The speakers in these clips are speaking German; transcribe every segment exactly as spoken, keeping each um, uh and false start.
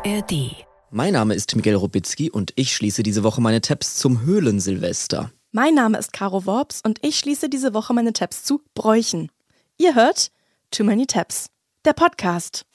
R D. Mein Name ist Miguel Robitzky und ich schließe diese Woche meine Tabs zum Höhlensilvester. Mein Name ist Caro Worps und ich schließe diese Woche meine Tabs zu Bräuchen. Ihr hört Too Many Tabs, der Podcast.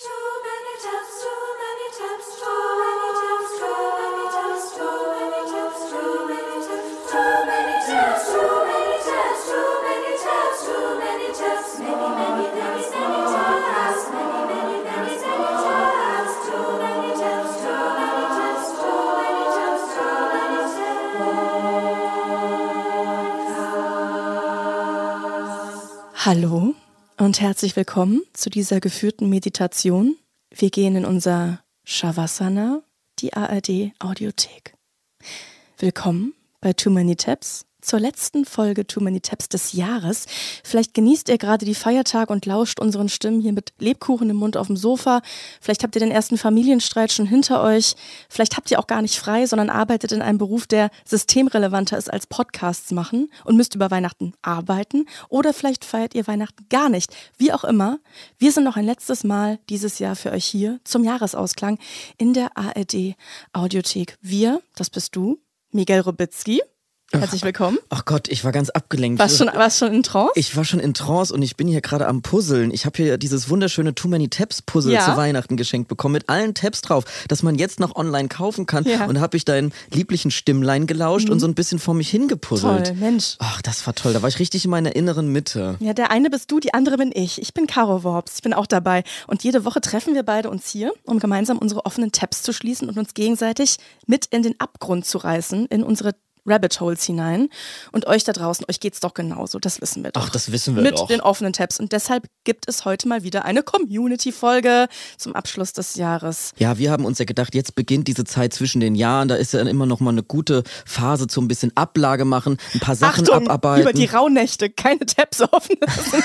Hallo und herzlich willkommen zu dieser geführten Meditation. Wir gehen in unser Shavasana, die A R D Audiothek. Willkommen bei Too Many Tabs, zur letzten Folge Too Many Tabs des Jahres. Vielleicht genießt ihr gerade die Feiertage und lauscht unseren Stimmen hier mit Lebkuchen im Mund auf dem Sofa. Vielleicht habt ihr den ersten Familienstreit schon hinter euch. Vielleicht habt ihr auch gar nicht frei, sondern arbeitet in einem Beruf, der systemrelevanter ist als Podcasts machen und müsst über Weihnachten arbeiten. Oder vielleicht feiert ihr Weihnachten gar nicht. Wie auch immer, wir sind noch ein letztes Mal dieses Jahr für euch hier zum Jahresausklang in der A R D Audiothek. Wir, das bist du, Miguel Robitzky. Herzlich willkommen. Ach Gott, ich war ganz abgelenkt. Warst schon, warst schon in Trance? Ich war schon in Trance und ich bin hier gerade am Puzzeln. Ich habe hier dieses wunderschöne Too Many Tabs Puzzle Ja. zu Weihnachten geschenkt bekommen mit allen Tabs drauf, das man jetzt noch online kaufen kann. Ja. Und da habe ich deinen lieblichen Stimmlein gelauscht Mhm. und so ein bisschen vor mich hingepuzzelt. Toll, Mensch. Ach, das war toll. Da war ich richtig in meiner inneren Mitte. Ja, der eine bist du, die andere bin ich. Ich bin Caro Worps, ich bin auch dabei. Und jede Woche treffen wir beide uns hier, um gemeinsam unsere offenen Tabs zu schließen und uns gegenseitig mit in den Abgrund zu reißen, in unsere Rabbit Holes hinein. Und euch da draußen, euch geht's doch genauso, das wissen wir doch. Ach, das wissen wir Mit doch. den offenen Tabs. Und deshalb gibt es heute mal wieder eine Community-Folge zum Abschluss des Jahres. Ja, wir haben uns ja gedacht, jetzt beginnt diese Zeit zwischen den Jahren, da ist ja dann immer noch mal eine gute Phase zum bisschen Ablage machen, ein paar Sachen Achtung, abarbeiten. über die Rauhnächte, keine Tabs offen lassen.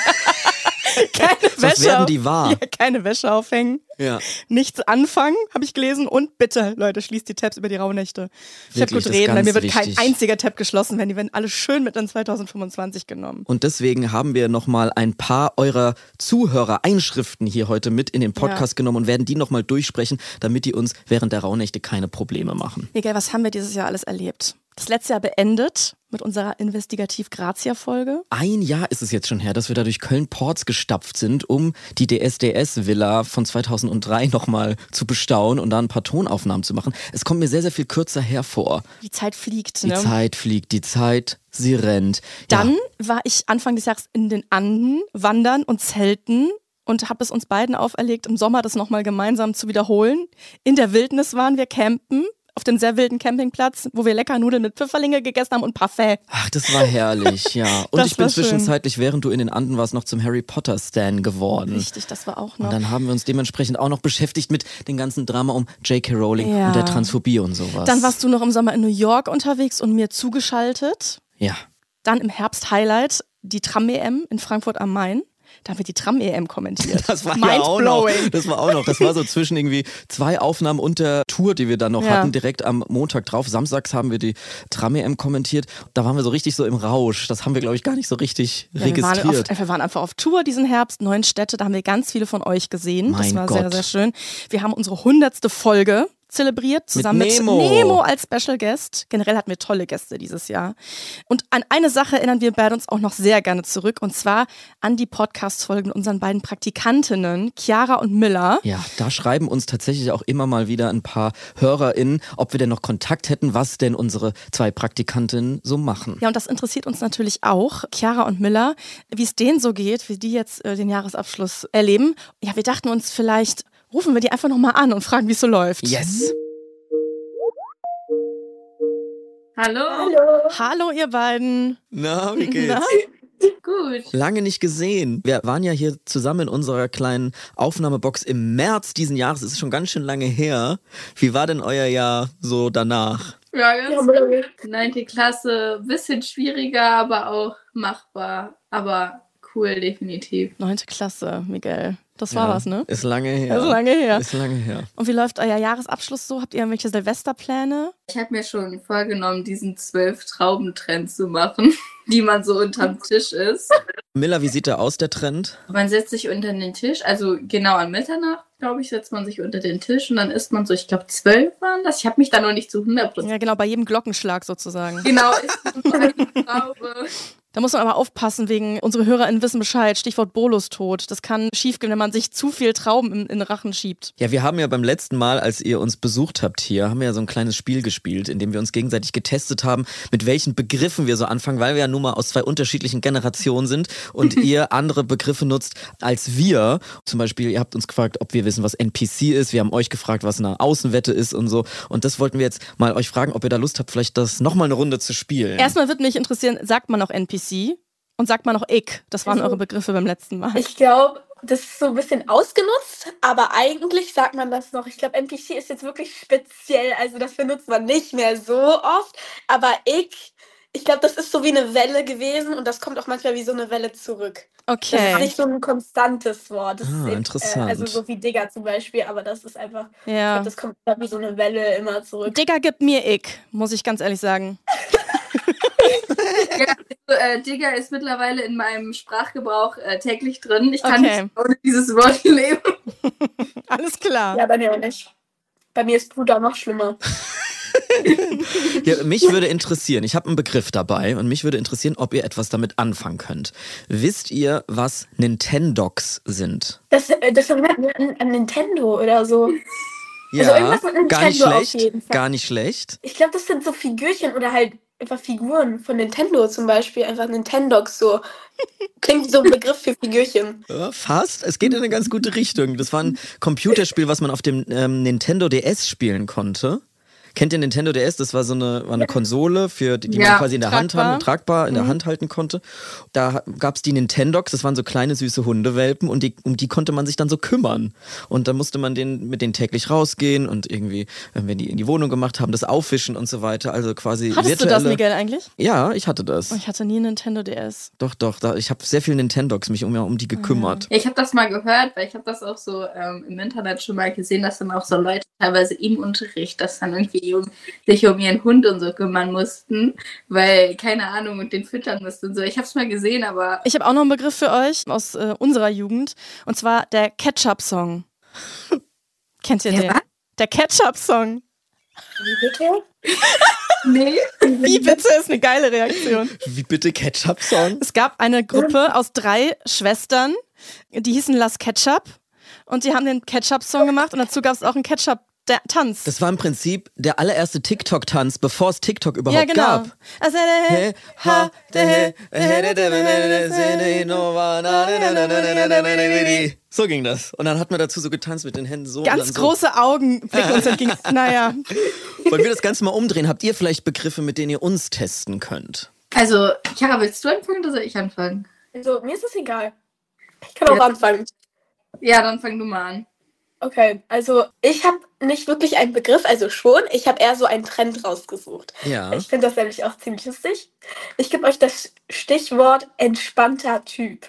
Keine Sonst Wäsche werden auf- die wahr. Ja, keine Wäsche aufhängen. Ja. Nichts anfangen, habe ich gelesen. Und bitte, Leute, schließt die Tabs über die Rauhnächte. Ich habe Wirklich, gut das ist reden, weil ganz mir wird wichtig. kein einziger Tab geschlossen werden. Die werden alle schön mit in zwanzig fünfundzwanzig genommen. Und deswegen haben wir nochmal ein paar eurer Zuhörer-Einschriften hier heute mit in den Podcast Ja. genommen und werden die nochmal durchsprechen, damit die uns während der Rauhnächte keine Probleme machen. Miguel, was haben wir dieses Jahr alles erlebt? Das letzte Jahr beendet mit unserer Investigativ-Grazia-Folge. Ein Jahr ist es jetzt schon her, dass wir da durch Köln-Porz gestapft sind, um die D S D S-Villa von zweitausenddrei nochmal zu bestaunen und da ein paar Tonaufnahmen zu machen. Es kommt mir sehr, sehr viel kürzer hervor. Die Zeit fliegt, Die ne? Zeit fliegt, die Zeit, sie rennt. Dann Ja. war ich Anfang des Jahres in den Anden wandern und zelten und habe es uns beiden auferlegt, im Sommer das nochmal gemeinsam zu wiederholen. In der Wildnis waren wir campen, auf dem sehr wilden Campingplatz, wo wir lecker Nudeln mit Pfifferlinge gegessen haben und Parfait. Ach, das war herrlich, ja. Und Das ich bin war schön. zwischenzeitlich, während du in den Anden warst, noch zum Harry Potter-Stan geworden. Richtig, das war auch noch. Und dann haben wir uns dementsprechend auch noch beschäftigt mit dem ganzen Drama um J K. Rowling Ja. und der Transphobie und sowas. Dann warst du noch im Sommer in New York unterwegs und mir zugeschaltet. Ja. Dann im Herbst Highlight die Tram-E M in Frankfurt am Main. Da haben wir die Tram-E M kommentiert. Das war ja auch noch. Mindblowing. Das war auch noch. Das war so zwischen irgendwie zwei Aufnahmen und der Tour, die wir dann noch Ja. hatten, direkt am Montag drauf. Samstags haben wir die Tram-E M kommentiert. Da waren wir so richtig so im Rausch. Das haben wir, glaube ich, gar nicht so richtig Ja, wir, waren registriert. auf, wir waren einfach auf Tour diesen Herbst, neun Städte, da haben wir ganz viele von euch gesehen. das Mein war sehr, Gott. sehr schön. Wir haben unsere hundertste Folge zelebriert, zusammen mit Nemo. Nemo als Special Guest. Generell hatten wir tolle Gäste dieses Jahr. Und an eine Sache erinnern wir beide uns auch noch sehr gerne zurück, und zwar an die Podcast-Folgen mit unseren beiden Praktikantinnen, Chiara und Miller. Ja, da schreiben uns tatsächlich auch immer mal wieder ein paar HörerInnen, ob wir denn noch Kontakt hätten, was denn unsere zwei Praktikantinnen so machen. Ja, und das interessiert uns natürlich auch, Chiara und Miller, wie es denen so geht, wie die jetzt äh, den Jahresabschluss erleben. Ja, wir dachten uns, vielleicht rufen wir die einfach nochmal an und fragen, wie es so läuft. Yes! Hallo. Hallo, ihr beiden. Na, wie geht's? Na? Gut. Lange nicht gesehen. Wir waren ja hier zusammen in unserer kleinen Aufnahmebox im März diesen Jahres. Es ist schon ganz schön lange her. Wie war denn euer Jahr so danach? Ja, ganz gut. Neunte Klasse, bisschen schwieriger, aber auch machbar. Aber cool, definitiv. Neunte Klasse, Miguel. Das war Ja, was, ne? Ist lange her. Das ist lange her. Ist lange her. Und wie läuft euer Jahresabschluss so? Habt ihr irgendwelche Silvesterpläne? Ich habe mir schon vorgenommen, diesen zwölf-Trauben-Trend zu machen, die man so unterm Tisch ist. Miller, wie sieht der aus, der Trend? Man setzt sich unter den Tisch, also genau an Mitternacht glaube ich, setzt man sich unter den Tisch und dann isst man so, ich glaube, zwölf waren das. Ich habe mich da noch nicht zu hundert Prozent. Ja, genau, bei jedem Glockenschlag sozusagen. Genau, ist so eine Traube. Da muss man aber aufpassen, wegen unsere HörerInnen wissen Bescheid, Stichwort Bolustod. Das kann schiefgehen, wenn man sich zu viel Trauben in, in den Rachen schiebt. Ja, wir haben ja beim letzten Mal, als ihr uns besucht habt hier, haben wir ja so ein kleines Spiel gespielt, in dem wir uns gegenseitig getestet haben, mit welchen Begriffen wir so anfangen, weil wir ja nun mal aus zwei unterschiedlichen Generationen sind und ihr andere Begriffe nutzt als wir. Zum Beispiel, ihr habt uns gefragt, ob wir wissen, was N P C ist. Wir haben euch gefragt, was eine Außenwette ist und so. Und das wollten wir jetzt mal euch fragen, ob ihr da Lust habt, vielleicht das nochmal eine Runde zu spielen. Erstmal würde mich interessieren, sagt man noch N P C? Und sagt man noch ich? Das waren Also, eure Begriffe beim letzten Mal. Ich glaube, das ist so ein bisschen ausgenutzt, aber eigentlich sagt man das noch. Ich glaube, N P C ist jetzt wirklich speziell, also das benutzt man nicht mehr so oft. Aber ich, ich glaube, das ist so wie eine Welle gewesen und das kommt auch manchmal wie so eine Welle zurück. Okay. Das ist nicht so ein konstantes Wort. Das Ah, ist, interessant. Äh, also so wie Digger zum Beispiel, aber das ist einfach, ich Ja. glaub, das kommt wie so eine Welle immer zurück. Digger gibt mir ich, muss ich ganz ehrlich sagen. Ja, also, äh, Digger ist mittlerweile in meinem Sprachgebrauch äh, täglich drin. Ich kann Okay. nicht ohne dieses Wort leben. Alles klar. Ja, bei mir auch nicht. Bei mir ist Bruder noch schlimmer. Ja, mich würde interessieren, ich habe einen Begriff dabei und mich würde interessieren, ob ihr etwas damit anfangen könnt. Wisst ihr, was Nintendogs sind? Das, äh, das erinnert mich an, an Nintendo oder so. Also Ja, irgendwas mit gar nicht Nintendo auf schlecht, jeden Fall. gar nicht schlecht. Ich glaube, das sind so Figürchen oder halt einfach Figuren von Nintendo zum Beispiel. Einfach Nintendogs so. Klingt wie so ein Begriff für Figürchen. Ja, fast. Es geht in eine ganz gute Richtung. Das war ein Computerspiel, was man auf dem ähm, Nintendo D S spielen konnte. Kennt ihr Nintendo D S? Das war so eine, war eine Konsole, für die, die Ja, man quasi in der Hand tragbar. haben, tragbar in der Mhm. Hand halten konnte. Da gab es die Nintendogs, das waren so kleine süße Hundewelpen und die, um die konnte man sich dann so kümmern. Und da musste man den, mit denen täglich rausgehen und irgendwie, äh, wenn die in die Wohnung gemacht haben, das aufwischen und so weiter. Also quasi Hattest virtuelle... du das, Miguel, eigentlich? Ja, ich hatte das. Oh, ich hatte nie einen Nintendo D S. Doch, doch. Da, ich habe sehr viel Nintendogs mich um, um die gekümmert. Ja, ich habe das mal gehört, weil ich habe das auch so ähm, im Internet schon mal gesehen, dass dann auch so Leute teilweise im Unterricht, dass dann irgendwie um, sich um ihren Hund und so kümmern mussten, weil, keine Ahnung, und den füttern mussten und so. Ich habe es mal gesehen, aber... Ich habe auch noch einen Begriff für euch aus äh, unserer Jugend. Und zwar der Ketchup-Song. Kennt ihr Der den? was? Der Ketchup-Song. Wie bitte? Nee. Wie bitte ist eine geile Reaktion. Wie bitte Ketchup-Song? Es gab eine Gruppe aus drei Schwestern, die hießen Las Ketchup. Und die haben den Ketchup-Song gemacht und dazu gab es auch einen Ketchup-Tanz. Das war im Prinzip der allererste TikTok-Tanz, bevor es TikTok überhaupt ja, genau. gab. Also, Hey, ha, de, he, he, de, de, de, de, de, de, no, wa, na, na, na, na, na, na, na, na, na. So ging das. Und dann hat man dazu so getanzt mit den Händen so. und ganz dann so. große Augen blicken uns entgegen. Naja, Wollen wir das Ganze mal umdrehen? Habt ihr vielleicht Begriffe, mit denen ihr uns testen könnt? Also, Chiara, willst du anfangen oder soll ich anfangen? Also, mir ist es egal. Ich kann auch Ja. anfangen. Ja, dann fang du mal an. Okay, also ich habe nicht wirklich einen Begriff, also schon. Ich habe eher so einen Trend rausgesucht. Ja. Ich finde das nämlich auch ziemlich lustig. Ich gebe euch das Stichwort entspannter Typ.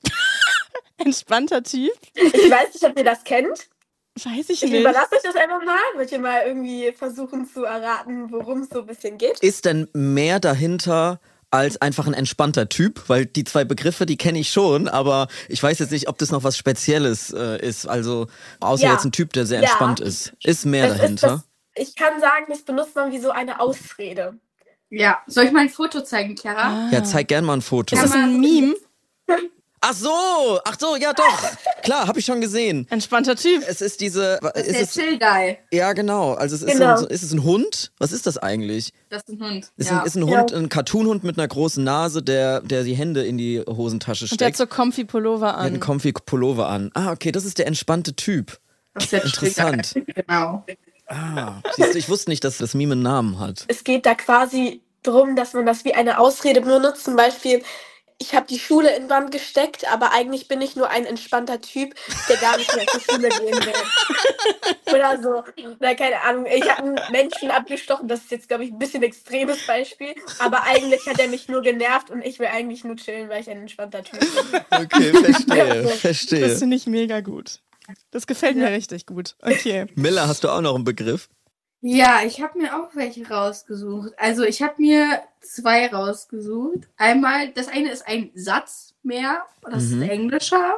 entspannter Typ. Ich weiß nicht, ob ihr das kennt. Weiß ich Ich nicht. überlasse euch das einfach mal. Wollt ihr mal irgendwie versuchen zu erraten, worum es so ein bisschen geht? Ist denn mehr dahinter als einfach ein entspannter Typ? Weil die zwei Begriffe, die kenne ich schon, aber ich weiß jetzt nicht, ob das noch was Spezielles äh, ist. Also außer Ja. jetzt ein Typ, der sehr Ja. entspannt ist. Ist mehr Das ist dahinter. das, ich kann sagen, das benutzt man wie so eine Ausrede. Ja. Soll ich mal ein Foto zeigen, Chiara? Ah. Ja, zeig gern mal ein Foto. Ist das ein Meme? Ach so, ach so, ja doch. Klar, habe ich schon gesehen. Entspannter Typ. Es ist diese, Das ist ist der es, Chill-Guy. ja genau, also es ist, Genau. so, ist es ein Hund? Was ist das eigentlich? Das ist ein Hund. Ist, ja. ein, ist ein Ja. Hund, ein Cartoon-Hund mit einer großen Nase, der, der die Hände in die Hosentasche Und der hat steckt. so comfy Pullover Der hat einen an. comfy Pullover an. Ah, okay, das ist der entspannte Typ. Das ist der Interessant. Chill-Guy. Genau. Ah, siehst du, ich wusste nicht, dass das Meme einen Namen hat. Es geht da quasi drum, dass man das wie eine Ausrede benutzt. Zum Beispiel, ich habe die Schule in Brand gesteckt, aber eigentlich bin ich nur ein entspannter Typ, der gar nicht mehr zur Schule gehen will. Oder so. Na, keine Ahnung. Ich habe einen Menschen abgestochen. Das ist jetzt, glaube ich, ein bisschen extremes Beispiel. Aber eigentlich hat er mich nur genervt und ich will eigentlich nur chillen, weil ich ein entspannter Typ bin. Okay, verstehe, Das verstehe. finde ich mega gut. Das gefällt mir richtig gut. Okay. Miller, hast du auch noch einen Begriff? Ja, ich habe mir auch welche rausgesucht. Also ich habe mir zwei rausgesucht. Einmal, das eine ist ein Satz mehr, das Mhm. ist englischer.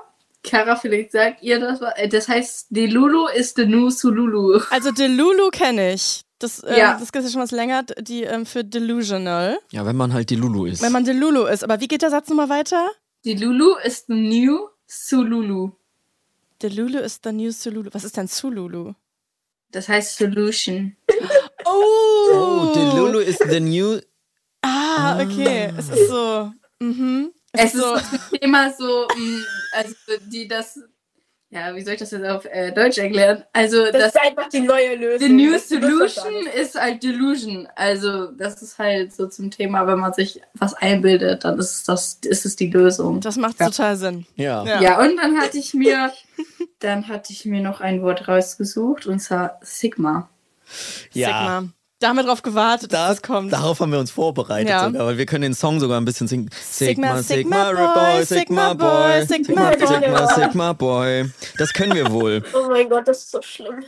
Kara, vielleicht sagt ihr das was. Das heißt, Delulu ist the new Sululu. Also Delulu kenne ich. Das, ähm, Ja. das gibt es ja schon was länger, die ähm, für delusional. Ja, wenn man halt die Lulu ist. Wenn man Delulu ist. Aber wie geht der Satz nochmal weiter? Delulu ist the new Sululu. Delulu is the new Sululu. Was ist denn Sululu? Das heißt Solution. Oh! Oh, die Lulu is the new... Ah, okay. Es ist so. Mhm. Es, Es ist so. ist das Thema so, mh, also die das, ja, wie soll ich das jetzt auf äh, Deutsch erklären? Also Das, das, ist einfach die neue Lösung. the new Das ist das solution ist halt Delusion. Also das ist halt so zum Thema, wenn man sich was einbildet, dann ist das, ist es die Lösung. Das macht Ja. total Sinn. Ja. Ja. Ja, und dann hatte ich mir, dann hatte ich mir noch ein Wort rausgesucht und zwar Sigma. Ja. Sigma. Da haben wir drauf gewartet, dass Da, das kommt. Darauf haben wir uns vorbereitet Ja. sogar, weil wir können den Song sogar ein bisschen singen. Sigma, Sigma Boy, Sigma Boy, Sigma Sigma, Sigma, Boy. Sigma Boy. Das können wir wohl. Oh mein Gott, das ist so schlimm.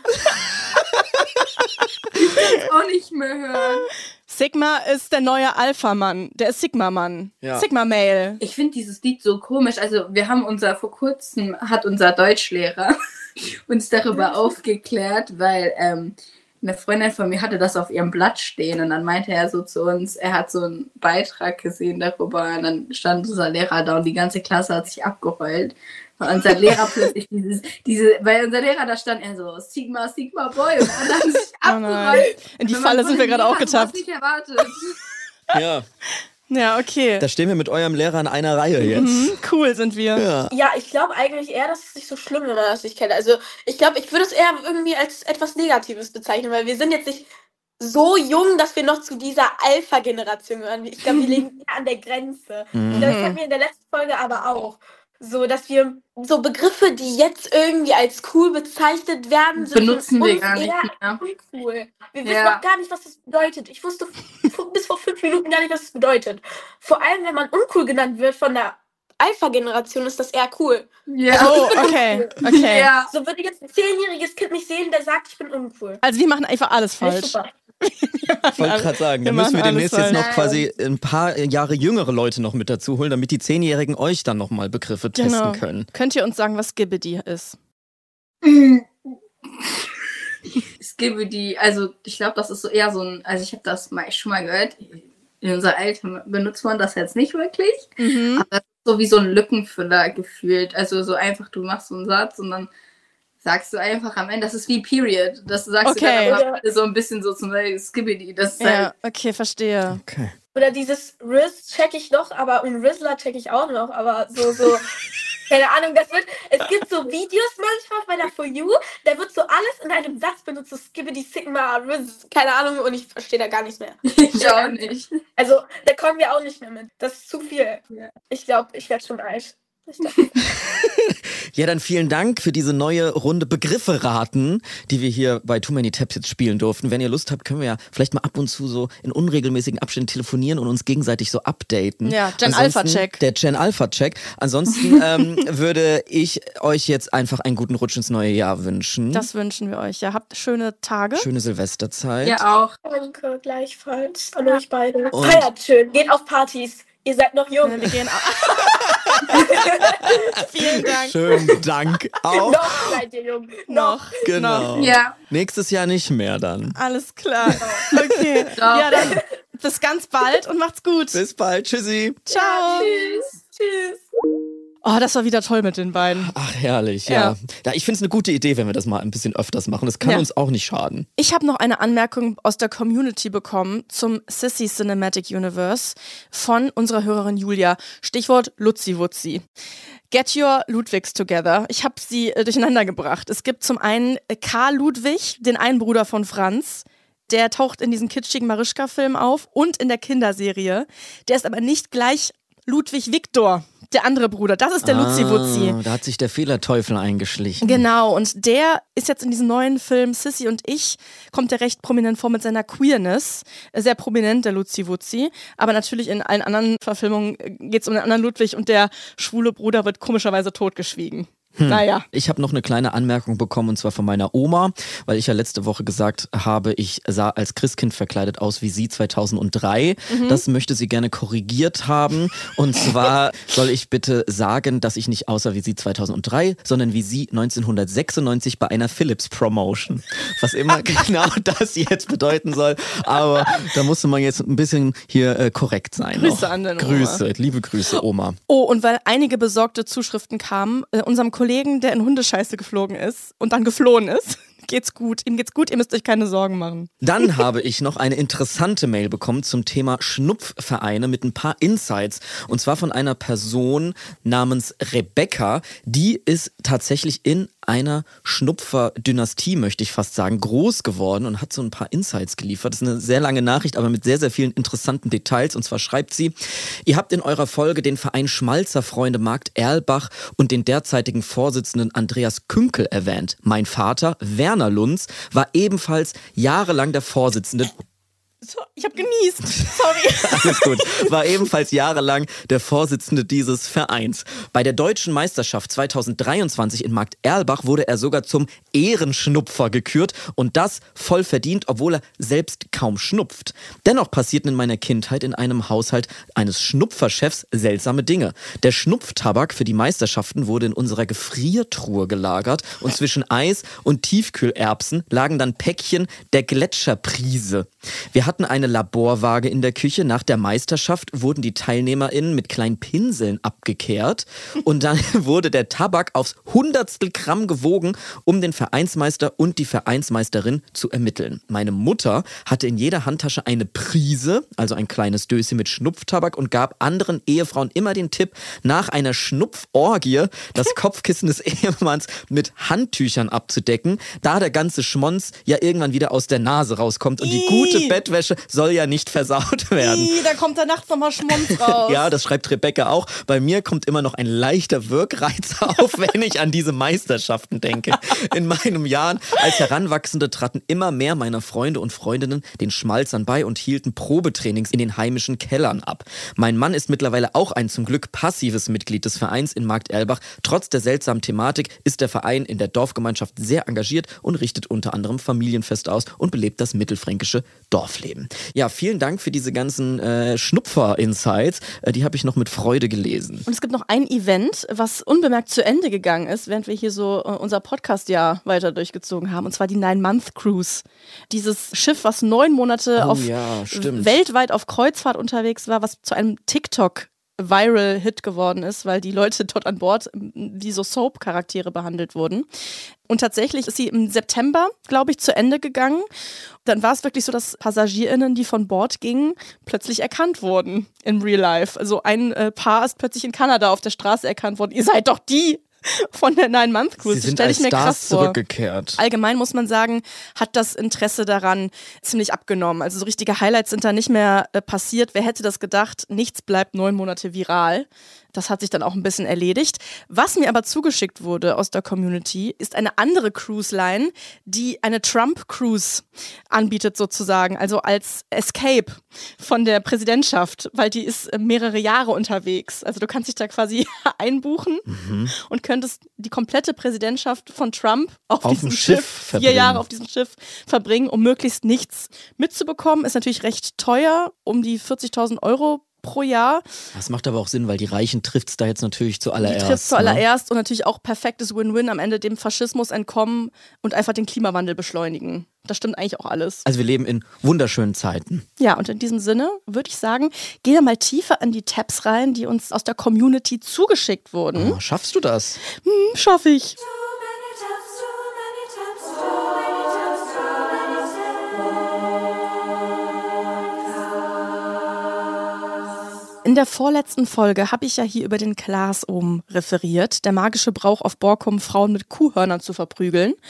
Auch nicht mehr hören. Sigma ist der neue Alpha-Mann. Der ist Sigma-Mann. Ja. Sigma-Male. Ich finde dieses Lied so komisch. Also wir haben unser, vor kurzem hat unser Deutschlehrer uns darüber aufgeklärt, weil ähm, eine Freundin von mir hatte das auf ihrem Blatt stehen und dann meinte er so zu uns, er hat so einen Beitrag gesehen darüber und dann stand unser Lehrer da und die ganze Klasse hat sich abgeheult. Und unser Lehrer plötzlich dieses, diese, weil unser Lehrer da stand, er so, Sigma, Sigma Boy und alle haben sich Oh nein. abgeheult. In die Wenn man Falle so sind wir einen gerade auch Lehrer getappt. nicht erwartet. Ja, Ja, okay. da stehen wir mit eurem Lehrer in einer Reihe jetzt. Mhm, cool sind wir. Ja. Ja, ich glaube eigentlich eher, dass es nicht so schlimm, wenn man das nicht kennt. Also ich glaube, ich würde es eher irgendwie als etwas Negatives bezeichnen, weil wir sind jetzt nicht so jung, dass wir noch zu dieser Alpha-Generation gehören. Ich glaube, wir liegen eher an der Grenze. Mhm. Ich glaube, das hatten wir in der letzten Folge aber auch. So, dass wir so Begriffe, die jetzt irgendwie als cool bezeichnet werden, sind Benutzen für wir uns gar nicht eher mehr. uncool. Wir wissen Ja. noch gar nicht, was das bedeutet. Ich wusste f- bis vor fünf Minuten gar nicht, was es bedeutet. Vor allem, wenn man uncool genannt wird von der Alpha-Generation, ist das eher cool. Ja. Oh, okay. Okay. Ja. So würde jetzt ein zehnjähriges Kind mich sehen, der sagt, ich bin uncool. Also wir machen einfach alles Finde ich falsch. super. Ich wollte gerade sagen, Wir da müssen wir machen alles demnächst jetzt noch falsch. quasi ein paar Jahre jüngere Leute noch mit dazu holen, damit die Zehnjährigen euch dann nochmal Begriffe testen Genau. können. Könnt ihr uns sagen, was Skibbidi ist? Es gäbe die, also ich glaube, das ist so eher so ein, also ich habe das mal schon mal gehört, in unserer Eltern benutzt man das jetzt nicht wirklich, Mhm. aber das ist so wie so ein Lückenfüller gefühlt, also so einfach, du machst so einen Satz und dann sagst du einfach am Ende, das ist wie Period, das sagst Okay. du dann aber so ein bisschen so zum Beispiel Skibbidi, das ist Ja, halt, okay, verstehe. Okay. Oder dieses Riz check ich noch, aber und Rizzler check ich auch noch, aber so, so, keine Ahnung, das wird, es gibt so Videos manchmal bei der For You, da wird so alles in einem Satz benutzt, so Skibbidi, Sigma, Riz, keine Ahnung, und ich verstehe da gar nichts mehr. ich auch nicht. Also, da kommen wir auch nicht mehr mit. Das ist zu viel. Ja. Ich glaube, ich werde schon alt. Ich glaub, Ja, dann vielen Dank für diese neue Runde Begriffe raten, die wir hier bei Too Many Taps jetzt spielen durften. Wenn ihr Lust habt, können wir ja vielleicht mal ab und zu so in unregelmäßigen Abständen telefonieren und uns gegenseitig so updaten. Ja, Gen Ansonsten- Alpha-Check. Der Gen Alpha-Check. Ansonsten ähm, würde ich euch jetzt einfach einen guten Rutsch ins neue Jahr wünschen. Das wünschen wir euch. Ja, habt schöne Tage. Schöne Silvesterzeit. Ja, auch. danke, gleichfalls an euch beide. Und- Feiert schön, geht auf Partys. Ihr seid noch jung. Ja, wir gehen auch. Vielen Dank. Schönen Dank auch. Noch seid ihr jung. Noch. Genau. Noch. Ja. Nächstes Jahr nicht mehr dann. Alles klar. Okay. Doch. Ja, dann bis ganz bald und macht's gut. Bis bald. Tschüssi. Ciao. Tschüss. Tschüss. Oh, das war wieder toll mit den beiden. Ach, herrlich, Ja. ja. ja ich finde es eine gute Idee, wenn wir das mal ein bisschen öfters machen. Das kann Ja. uns auch nicht schaden. Ich habe noch eine Anmerkung aus der Community bekommen zum Sissy Cinematic Universe von unserer Hörerin Julia. Stichwort Luzi-Wutzi. Get your Ludwigs together. Ich habe sie äh, durcheinander gebracht. Es gibt zum einen äh, Karl Ludwig, den einen Bruder von Franz. Der taucht in diesem kitschigen Marischka-Film auf und in der Kinderserie. Der ist aber nicht gleich Ludwig Viktor, der andere Bruder. Das ist der Luzi-Wutzi. Ah, da hat sich der Fehlerteufel eingeschlichen. Genau, und der ist jetzt in diesem neuen Film Sissy und ich, kommt der recht prominent vor mit seiner Queerness. Sehr prominent, der Luzi-Wutzi. Aber natürlich in allen anderen Verfilmungen geht es um den anderen Ludwig und der schwule Bruder wird komischerweise totgeschwiegen. Hm. Naja. Ich habe noch eine kleine Anmerkung bekommen, und zwar von meiner Oma, weil ich ja letzte Woche gesagt habe, ich sah als Christkind verkleidet aus wie sie zweitausenddrei. Mhm. Das möchte sie gerne korrigiert haben. Und zwar soll ich bitte sagen, dass ich nicht aussah wie sie zweitausenddrei, sondern wie sie neunzehnhundertsechsundneunzig bei einer Philips-Promotion. Was immer genau das jetzt bedeuten soll. Aber da musste man jetzt ein bisschen hier äh, korrekt sein. Grüße noch. an den Oma. Grüße, liebe Grüße, Oma. Oh, und weil einige besorgte Zuschriften kamen, äh, unserem Kollegen Kollegen, der in Hundescheiße geflogen ist und dann geflohen ist, geht's gut. Ihm geht's gut, ihr müsst euch keine Sorgen machen. Dann habe ich noch eine interessante Mail bekommen zum Thema Schnupfvereine mit ein paar Insights. Und zwar von einer Person namens Rebecca. Die ist tatsächlich in einer Schnupferdynastie, möchte ich fast sagen, groß geworden und hat so ein paar Insights geliefert. Das ist eine sehr lange Nachricht, aber mit sehr, sehr vielen interessanten Details. Und zwar schreibt sie: Ihr habt in eurer Folge den Verein Schmalzerfreunde Markt Erlbach und den derzeitigen Vorsitzenden Andreas Künkel erwähnt. Mein Vater, Werner Lunz, war ebenfalls jahrelang der Vorsitzende. So, ich habe genießt. Sorry. Alles gut. War ebenfalls jahrelang der Vorsitzende dieses Vereins. Bei der Deutschen Meisterschaft zweitausenddreiundzwanzig in Markt Erlbach wurde er sogar zum Ehrenschnupfer gekürt und das voll verdient, obwohl er selbst kaum schnupft. Dennoch passierten in meiner Kindheit in einem Haushalt eines Schnupferchefs seltsame Dinge. Der Schnupftabak für die Meisterschaften wurde in unserer Gefriertruhe gelagert und zwischen Eis und Tiefkühlerbsen lagen dann Päckchen der Gletscherprise. Wir hatten eine Laborwaage in der Küche. Nach der Meisterschaft wurden die TeilnehmerInnen mit kleinen Pinseln abgekehrt und dann wurde der Tabak aufs Hundertstel Gramm gewogen, um den Vereinsmeister und die Vereinsmeisterin zu ermitteln. Meine Mutter hatte in jeder Handtasche eine Prise, also ein kleines Döschen mit Schnupftabak, und gab anderen Ehefrauen immer den Tipp, nach einer Schnupforgie das Kopfkissen des Ehemanns mit Handtüchern abzudecken, da der ganze Schmonz ja irgendwann wieder aus der Nase rauskommt und die gute Bettwäsche soll ja nicht versaut werden. Ii, da kommt da nachts nochmal Schmonz raus. Ja, das schreibt Rebecca auch. Bei mir kommt immer noch ein leichter Wirkreiz auf, wenn ich an diese Meisterschaften denke. In meinen Jahren als Heranwachsende traten immer mehr meiner Freunde und Freundinnen den Schmalzern bei und hielten Probetrainings in den heimischen Kellern ab. Mein Mann ist mittlerweile auch ein zum Glück passives Mitglied des Vereins in Markt Erlbach. Trotz der seltsamen Thematik ist der Verein in der Dorfgemeinschaft sehr engagiert und richtet unter anderem Familienfeste aus und belebt das mittelfränkische Dorfleben. Ja, vielen Dank für diese ganzen äh, Schnupfer-Insights. Äh, die habe ich noch mit Freude gelesen. Und es gibt noch ein Event, was unbemerkt zu Ende gegangen ist, während wir hier so äh, unser Podcast-Jahr weiter durchgezogen haben. Und zwar die Nine-Month-Cruise. Dieses Schiff, was neun Monate oh, auf, ja, weltweit auf Kreuzfahrt unterwegs war, was zu einem TikTok Viral-Hit geworden ist, weil die Leute dort an Bord wie so Soap-Charaktere behandelt wurden. Und tatsächlich ist sie im September, glaube ich, zu Ende gegangen. Dann war es wirklich so, dass PassagierInnen, die von Bord gingen, plötzlich erkannt wurden in Real Life. Also ein äh, Paar ist plötzlich in Kanada auf der Straße erkannt worden. Ihr seid doch die von der Nine-Month-Cruise. Sie sind stelle ich als mir Stars krass vor. zurückgekehrt. Allgemein muss man sagen, hat das Interesse daran ziemlich abgenommen. Also so richtige Highlights sind da nicht mehr äh, passiert. Wer hätte das gedacht? Nichts bleibt neun Monate viral. Das hat sich dann auch ein bisschen erledigt. Was mir aber zugeschickt wurde aus der Community, ist eine andere Cruise-Line, die eine Trump-Cruise anbietet sozusagen, also als Escape von der Präsidentschaft, weil die ist mehrere Jahre unterwegs. Also du kannst dich da quasi einbuchen mhm. und könntest die komplette Präsidentschaft von Trump auf, auf diesem Schiff, Schiff vier Jahre auf diesem Schiff verbringen, um möglichst nichts mitzubekommen. Ist natürlich recht teuer, um die vierzigtausend Euro pro Jahr. Das macht aber auch Sinn, weil die Reichen trifft es da jetzt natürlich zuallererst. Die trifft es zuallererst, ne? Und natürlich auch perfektes Win-Win, am Ende dem Faschismus entkommen und einfach den Klimawandel beschleunigen. Das stimmt eigentlich auch alles. Also wir leben in wunderschönen Zeiten. Ja, und in diesem Sinne würde ich sagen, gehen wir mal tiefer in die Tabs rein, die uns aus der Community zugeschickt wurden. Oh, schaffst du das? Hm, schaff ich. In der vorletzten Folge habe ich ja hier über den Klaas oben referiert, der magische Brauch auf Borkum, Frauen mit Kuhhörnern zu verprügeln.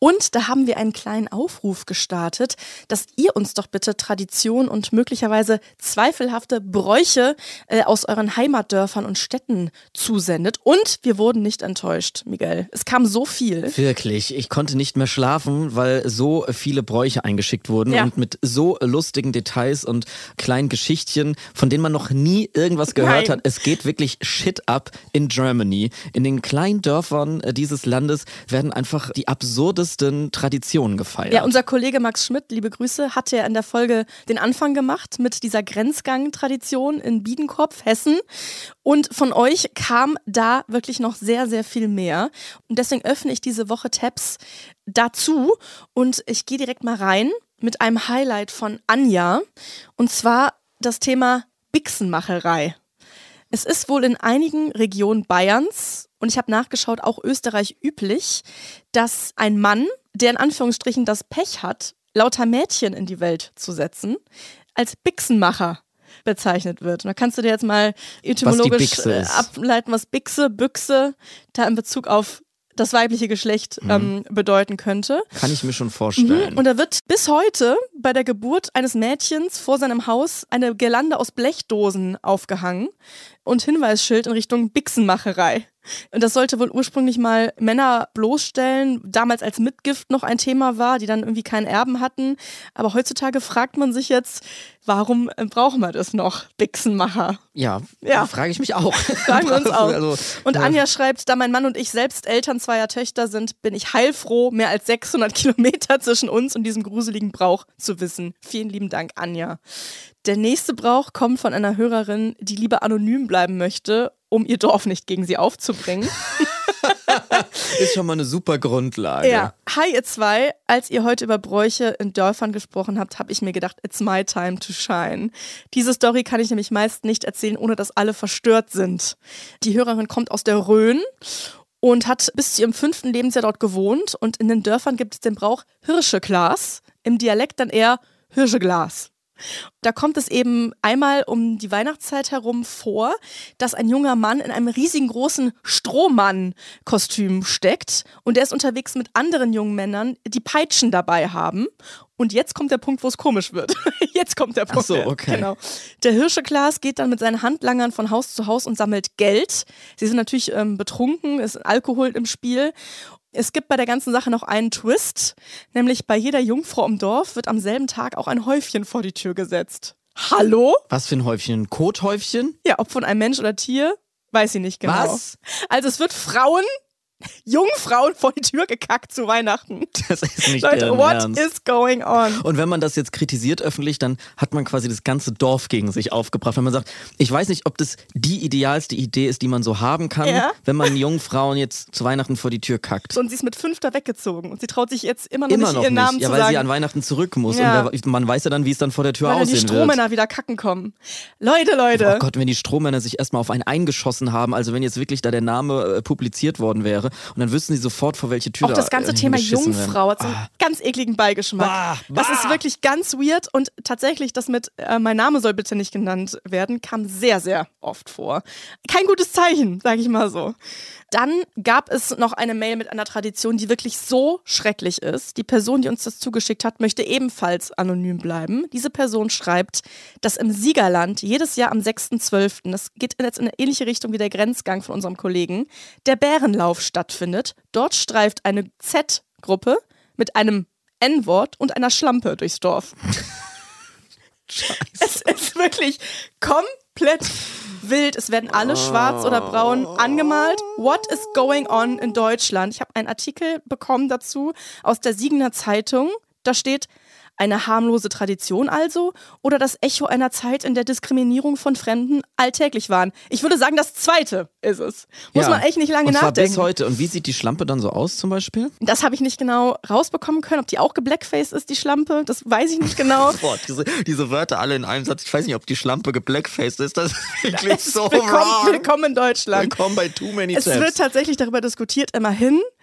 Und da haben wir einen kleinen Aufruf gestartet, dass ihr uns doch bitte Tradition und möglicherweise zweifelhafte Bräuche äh, aus euren Heimatdörfern und Städten zusendet. Und wir wurden nicht enttäuscht, Miguel. Es kam so viel. Wirklich, ich konnte nicht mehr schlafen, weil so viele Bräuche eingeschickt wurden Ja. und mit so lustigen Details und kleinen Geschichtchen, von denen man noch nie irgendwas gehört Nein. hat. Es geht wirklich shit up in Germany. In den kleinen Dörfern äh, dieses Landes werden einfach die absurdesten Traditionen gefeiert. Ja, unser Kollege Max Schmidt, liebe Grüße, hat ja in der Folge den Anfang gemacht mit dieser Grenzgang-Tradition in Biedenkopf, Hessen. Und von euch kam da wirklich noch sehr, sehr viel mehr. Und deswegen öffne ich diese Woche Tabs dazu und ich gehe direkt mal rein mit einem Highlight von Anja. Und zwar das Thema Bixenmacherei. Es ist wohl in einigen Regionen Bayerns, und ich habe nachgeschaut, auch Österreich üblich, dass ein Mann, der in Anführungsstrichen das Pech hat, lauter Mädchen in die Welt zu setzen, als Bixenmacher bezeichnet wird. Und da kannst du dir jetzt mal etymologisch Bixe äh, ist. ableiten, was Bixe, Büchse da in Bezug auf das weibliche Geschlecht ähm, bedeuten könnte. Kann ich mir schon vorstellen. Mhm. Und da wird bis heute bei der Geburt eines Mädchens vor seinem Haus eine Girlande aus Blechdosen aufgehangen und Hinweisschild in Richtung Bixenmacherei. Und das sollte wohl ursprünglich mal Männer bloßstellen, damals als Mitgift noch ein Thema war, die dann irgendwie keinen Erben hatten. Aber heutzutage fragt man sich jetzt, warum äh, brauchen wir das noch, Bixenmacher? Ja, Ja. frage ich mich auch. Fragen wir uns auch. Also, Und ja. Anja schreibt, da mein Mann und ich selbst Eltern zweier Töchter sind, bin ich heilfroh, mehr als sechshundert Kilometer zwischen uns und diesem gruseligen Brauch zu wissen. Vielen lieben Dank, Anja. Der nächste Brauch kommt von einer Hörerin, die lieber anonym bleiben möchte, um ihr Dorf nicht gegen sie aufzubringen. Ist schon mal eine super Grundlage. Ja, hi ihr zwei. Als ihr heute über Bräuche in Dörfern gesprochen habt, habe ich mir gedacht, it's my time to shine. Diese Story kann ich nämlich meist nicht erzählen, ohne dass alle verstört sind. Die Hörerin kommt aus der Rhön und hat bis zu ihrem fünften Lebensjahr dort gewohnt. Und in den Dörfern gibt es den Brauch Hirscheglas, im Dialekt dann eher Hirscheglas. Da kommt es eben einmal um die Weihnachtszeit herum vor, dass ein junger Mann in einem riesigen großen Strohmann-Kostüm steckt und der ist unterwegs mit anderen jungen Männern, die Peitschen dabei haben. Und jetzt kommt der Punkt, wo es komisch wird. Jetzt kommt der Punkt. Ach so, okay. Genau. Der Hirscheglas geht dann mit seinen Handlangern von Haus zu Haus und sammelt Geld. Sie sind natürlich ähm, betrunken, es ist Alkohol im Spiel. Es gibt bei der ganzen Sache noch einen Twist, nämlich bei jeder Jungfrau im Dorf wird am selben Tag auch ein Häufchen vor die Tür gesetzt. Hallo? Was für ein Häufchen? Ein Kothäufchen? Ja, ob von einem Mensch oder Tier, weiß ich nicht genau. Was? Also es wird Frauen, Jungfrauen vor die Tür gekackt zu Weihnachten. Das ist nicht Leute, deren what Ernst. is going on? Und wenn man das jetzt kritisiert öffentlich, dann hat man quasi das ganze Dorf gegen sich aufgebracht. Wenn man sagt, ich weiß nicht, ob das die idealste Idee ist, die man so haben kann, Ja. wenn man jungen Frauen jetzt zu Weihnachten vor die Tür kackt. Und sie ist mit fünf da weggezogen und sie traut sich jetzt immer noch Immer nicht, noch ihren nicht, Namen ja, zu weil sagen. sie an Weihnachten zurück muss. Ja. Und wer, man weiß ja dann, wie es dann vor der Tür weil dann die aussehen wird. Strohmänner wieder kacken kommen. Leute, Leute. Oh Gott, wenn die Strohmänner sich erstmal auf einen eingeschossen haben, also wenn jetzt wirklich da der Name äh, publiziert worden wäre und dann wüssten sie sofort, vor welche Tür Auch das ganze da, äh, Thema hingeschissen Jungfrau hat so werden. einen ganz ekligen Beigeschmack. Bah, das bah. ist wirklich ganz weird und tatsächlich das mit äh, mein Name soll bitte nicht genannt werden, kam sehr, sehr oft vor. Kein gutes Zeichen, sage ich mal so. Dann gab es noch eine Mail mit einer Tradition, die wirklich so schrecklich ist. Die Person, die uns das zugeschickt hat, möchte ebenfalls anonym bleiben. Diese Person schreibt, dass im Siegerland jedes Jahr am sechsten zwölften, das geht jetzt in eine ähnliche Richtung wie der Grenzgang von unserem Kollegen, der Bärenlauf stattfindet. Dort streift eine Z-Gruppe mit einem N-Wort und einer Schlampe durchs Dorf. Es ist wirklich komplett wild. Es werden alle schwarz oder braun angemalt. What is going on in Deutschland? Ich habe einen Artikel bekommen dazu aus der Siegener Zeitung. Da steht, eine harmlose Tradition also oder das Echo einer Zeit, in der Diskriminierung von Fremden alltäglich waren? Ich würde sagen, das Zweite ist es. Muss Ja. man echt nicht lange und zwar nachdenken. bis heute. Und wie sieht die Schlampe dann so aus zum Beispiel? Das habe ich nicht genau rausbekommen können. Ob die auch geblackfaced ist, die Schlampe, das weiß ich nicht genau. Boah, diese, diese Wörter alle in einem Satz. Ich weiß nicht, ob die Schlampe geblackfaced ist. Das ist wirklich Es ist so willkommen, wrong. willkommen in Deutschland. Willkommen bei Too Many Es Tabs. wird tatsächlich darüber diskutiert, immerhin.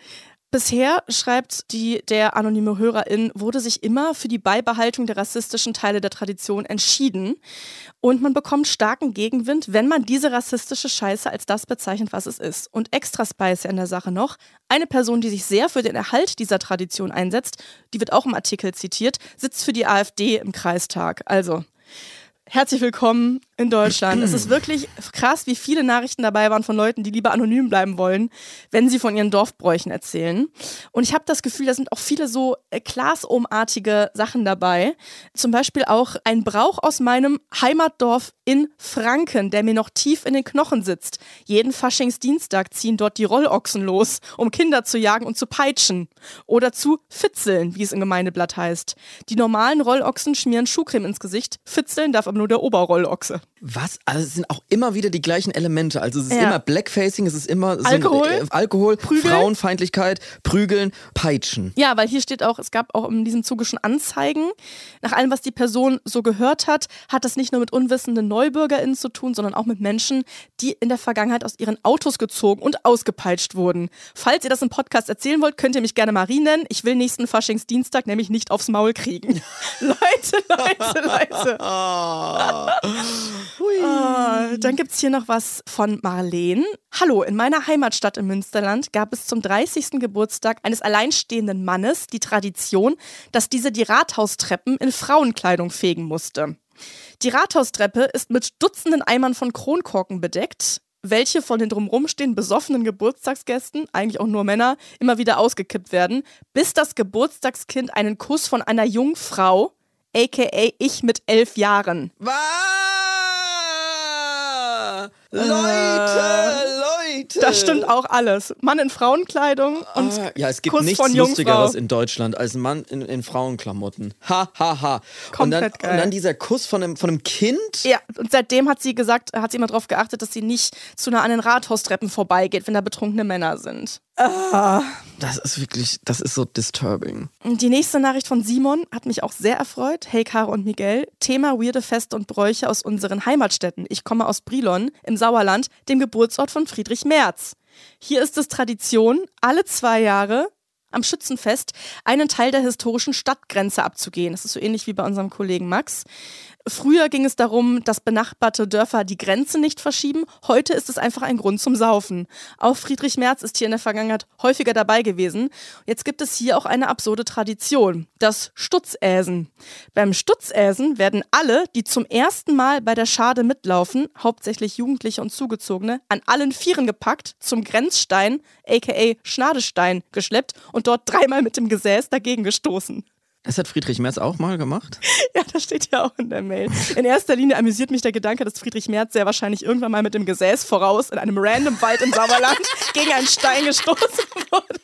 Bisher, schreibt die der anonyme Hörerin, wurde sich immer für die Beibehaltung der rassistischen Teile der Tradition entschieden. Und man bekommt starken Gegenwind, wenn man diese rassistische Scheiße als das bezeichnet, was es ist. Und extra spicy an der Sache noch, eine Person, die sich sehr für den Erhalt dieser Tradition einsetzt, die wird auch im Artikel zitiert, sitzt für die AfD im Kreistag. Also, herzlich willkommen in Deutschland. Es ist wirklich krass, wie viele Nachrichten dabei waren von Leuten, die lieber anonym bleiben wollen, wenn sie von ihren Dorfbräuchen erzählen. Und ich habe das Gefühl, da sind auch viele so äh, Glasohmartige Sachen dabei. Zum Beispiel auch ein Brauch aus meinem Heimatdorf in Franken, der mir noch tief in den Knochen sitzt. Jeden Faschingsdienstag ziehen dort die Rollochsen los, um Kinder zu jagen und zu peitschen. Oder zu fitzeln, wie es im Gemeindeblatt heißt. Die normalen Rollochsen schmieren Schuhcreme ins Gesicht. Fitzeln darf aber nur der Oberrollochse. Was? Also es sind auch immer wieder die gleichen Elemente. Also es ist Ja. immer Blackfacing, es ist immer so Alkohol, äh, Alkohol Prügeln. Frauenfeindlichkeit, Prügeln, Peitschen. Ja, weil hier steht auch, es gab auch in diesem Zuge schon Anzeigen. Nach allem, was die Person so gehört hat, hat das nicht nur mit unwissenden NeubürgerInnen zu tun, sondern auch mit Menschen, die in der Vergangenheit aus ihren Autos gezogen und ausgepeitscht wurden. Falls ihr das im Podcast erzählen wollt, könnt ihr mich gerne Marie nennen. Ich will nächsten Faschingsdienstag nämlich nicht aufs Maul kriegen. Leute, Leute, Leute. Ah. Ah, dann gibt es hier noch was von Marleen. Hallo, in meiner Heimatstadt im Münsterland gab es zum dreißigsten Geburtstag eines alleinstehenden Mannes die Tradition, dass dieser die Rathaustreppen in Frauenkleidung fegen musste. Die Rathaustreppe ist mit Dutzenden Eimern von Kronkorken bedeckt, welche von den drumherum stehenden besoffenen Geburtstagsgästen, eigentlich auch nur Männer, immer wieder ausgekippt werden, bis das Geburtstagskind einen Kuss von einer Jungfrau, aka ich mit elf Jahren. Was? Leute, Leute. Das stimmt auch alles. Mann in Frauenkleidung und Ah, ja, es gibt Kuss nichts von Jungfrau. Lustigeres in Deutschland als ein Mann in, in Frauenklamotten. Ha, ha, ha. Und dann, Komplett geil. und dann dieser Kuss von einem, von einem Kind. Ja, und seitdem hat sie gesagt, hat sie immer darauf geachtet, dass sie nicht zu nah an den Rathaustreppen vorbeigeht, wenn da betrunkene Männer sind. Ah. Das ist wirklich, das ist so disturbing. Die nächste Nachricht von Simon hat mich auch sehr erfreut. Hey Caro und Miguel, Thema weirde Feste und Bräuche aus unseren Heimatstädten. Ich komme aus Brilon im Sauerland, dem Geburtsort von Friedrich Merz. Hier ist es Tradition, alle zwei Jahre am Schützenfest einen Teil der historischen Stadtgrenze abzugehen. Das ist so ähnlich wie bei unserem Kollegen Max. Früher ging es darum, dass benachbarte Dörfer die Grenze nicht verschieben. Heute ist es einfach ein Grund zum Saufen. Auch Friedrich Merz ist hier in der Vergangenheit häufiger dabei gewesen. Jetzt gibt es hier auch eine absurde Tradition, das Stutzäsen. Beim Stutzäsen werden alle, die zum ersten Mal bei der Schade mitlaufen, hauptsächlich Jugendliche und Zugezogene, an allen Vieren gepackt, zum Grenzstein, aka Schnadestein, geschleppt und dort dreimal mit dem Gesäß dagegen gestoßen. Das hat Friedrich Merz auch mal gemacht? Ja, das steht ja auch in der Mail. In erster Linie amüsiert mich der Gedanke, dass Friedrich Merz sehr wahrscheinlich irgendwann mal mit dem Gesäß voraus in einem random Wald im Sauerland gegen einen Stein gestoßen wurde.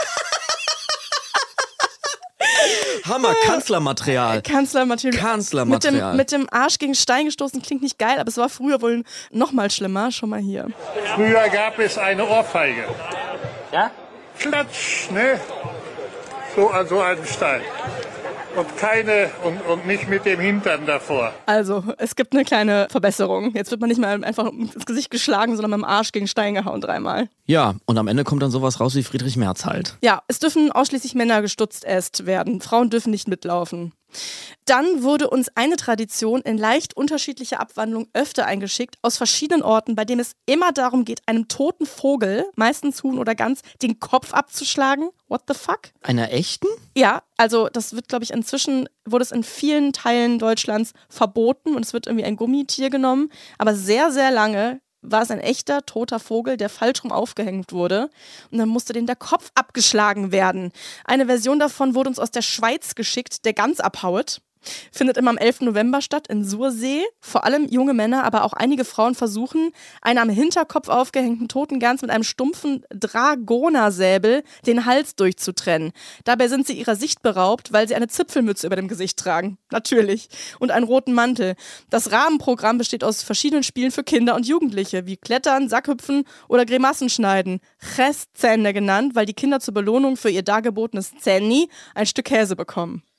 Hammer, Kanzlermaterial. Kanzlermaterial. Kanzlermaterial. Mit dem, mit dem Arsch gegen Stein gestoßen klingt nicht geil, aber es war früher wohl noch mal schlimmer. Schon mal hier. Früher gab es eine Ohrfeige. Ja? Klatsch, ne? So an so einem Stein. Und keine, und, und nicht mit dem Hintern davor. Also, es gibt eine kleine Verbesserung. Jetzt wird man nicht mehr einfach ins Gesicht geschlagen, sondern mit dem Arsch gegen Stein gehauen dreimal. Ja, und am Ende kommt dann sowas raus wie Friedrich Merz halt. Ja, es dürfen ausschließlich Männer gestutzt erst werden. Frauen dürfen nicht mitlaufen. Dann wurde uns eine Tradition in leicht unterschiedlicher Abwandlung öfter eingeschickt, aus verschiedenen Orten, bei dem es immer darum geht, einem toten Vogel, meistens Huhn oder Gans, den Kopf abzuschlagen. What the fuck? Einer echten? Ja, also das wird, glaube ich, inzwischen wurde es in vielen Teilen Deutschlands verboten und es wird irgendwie ein Gummitier genommen. Aber sehr, sehr lange war es ein echter toter Vogel, der falsch rum aufgehängt wurde. Und dann musste dem der Kopf abgeschlagen werden. Eine Version davon wurde uns aus der Schweiz geschickt, der Gans abhaut. Findet immer am elften November statt in Sursee. Vor allem junge Männer, aber auch einige Frauen versuchen, einen am Hinterkopf aufgehängten toten Gans mit einem stumpfen Dragonersäbel den Hals durchzutrennen. Dabei sind sie ihrer Sicht beraubt, weil sie eine Zipfelmütze über dem Gesicht tragen. Natürlich. Und einen roten Mantel. Das Rahmenprogramm besteht aus verschiedenen Spielen für Kinder und Jugendliche, wie Klettern, Sackhüpfen oder Grimassen schneiden. Cheszähne genannt, weil die Kinder zur Belohnung für ihr dargebotenes Zähni ein Stück Käse bekommen.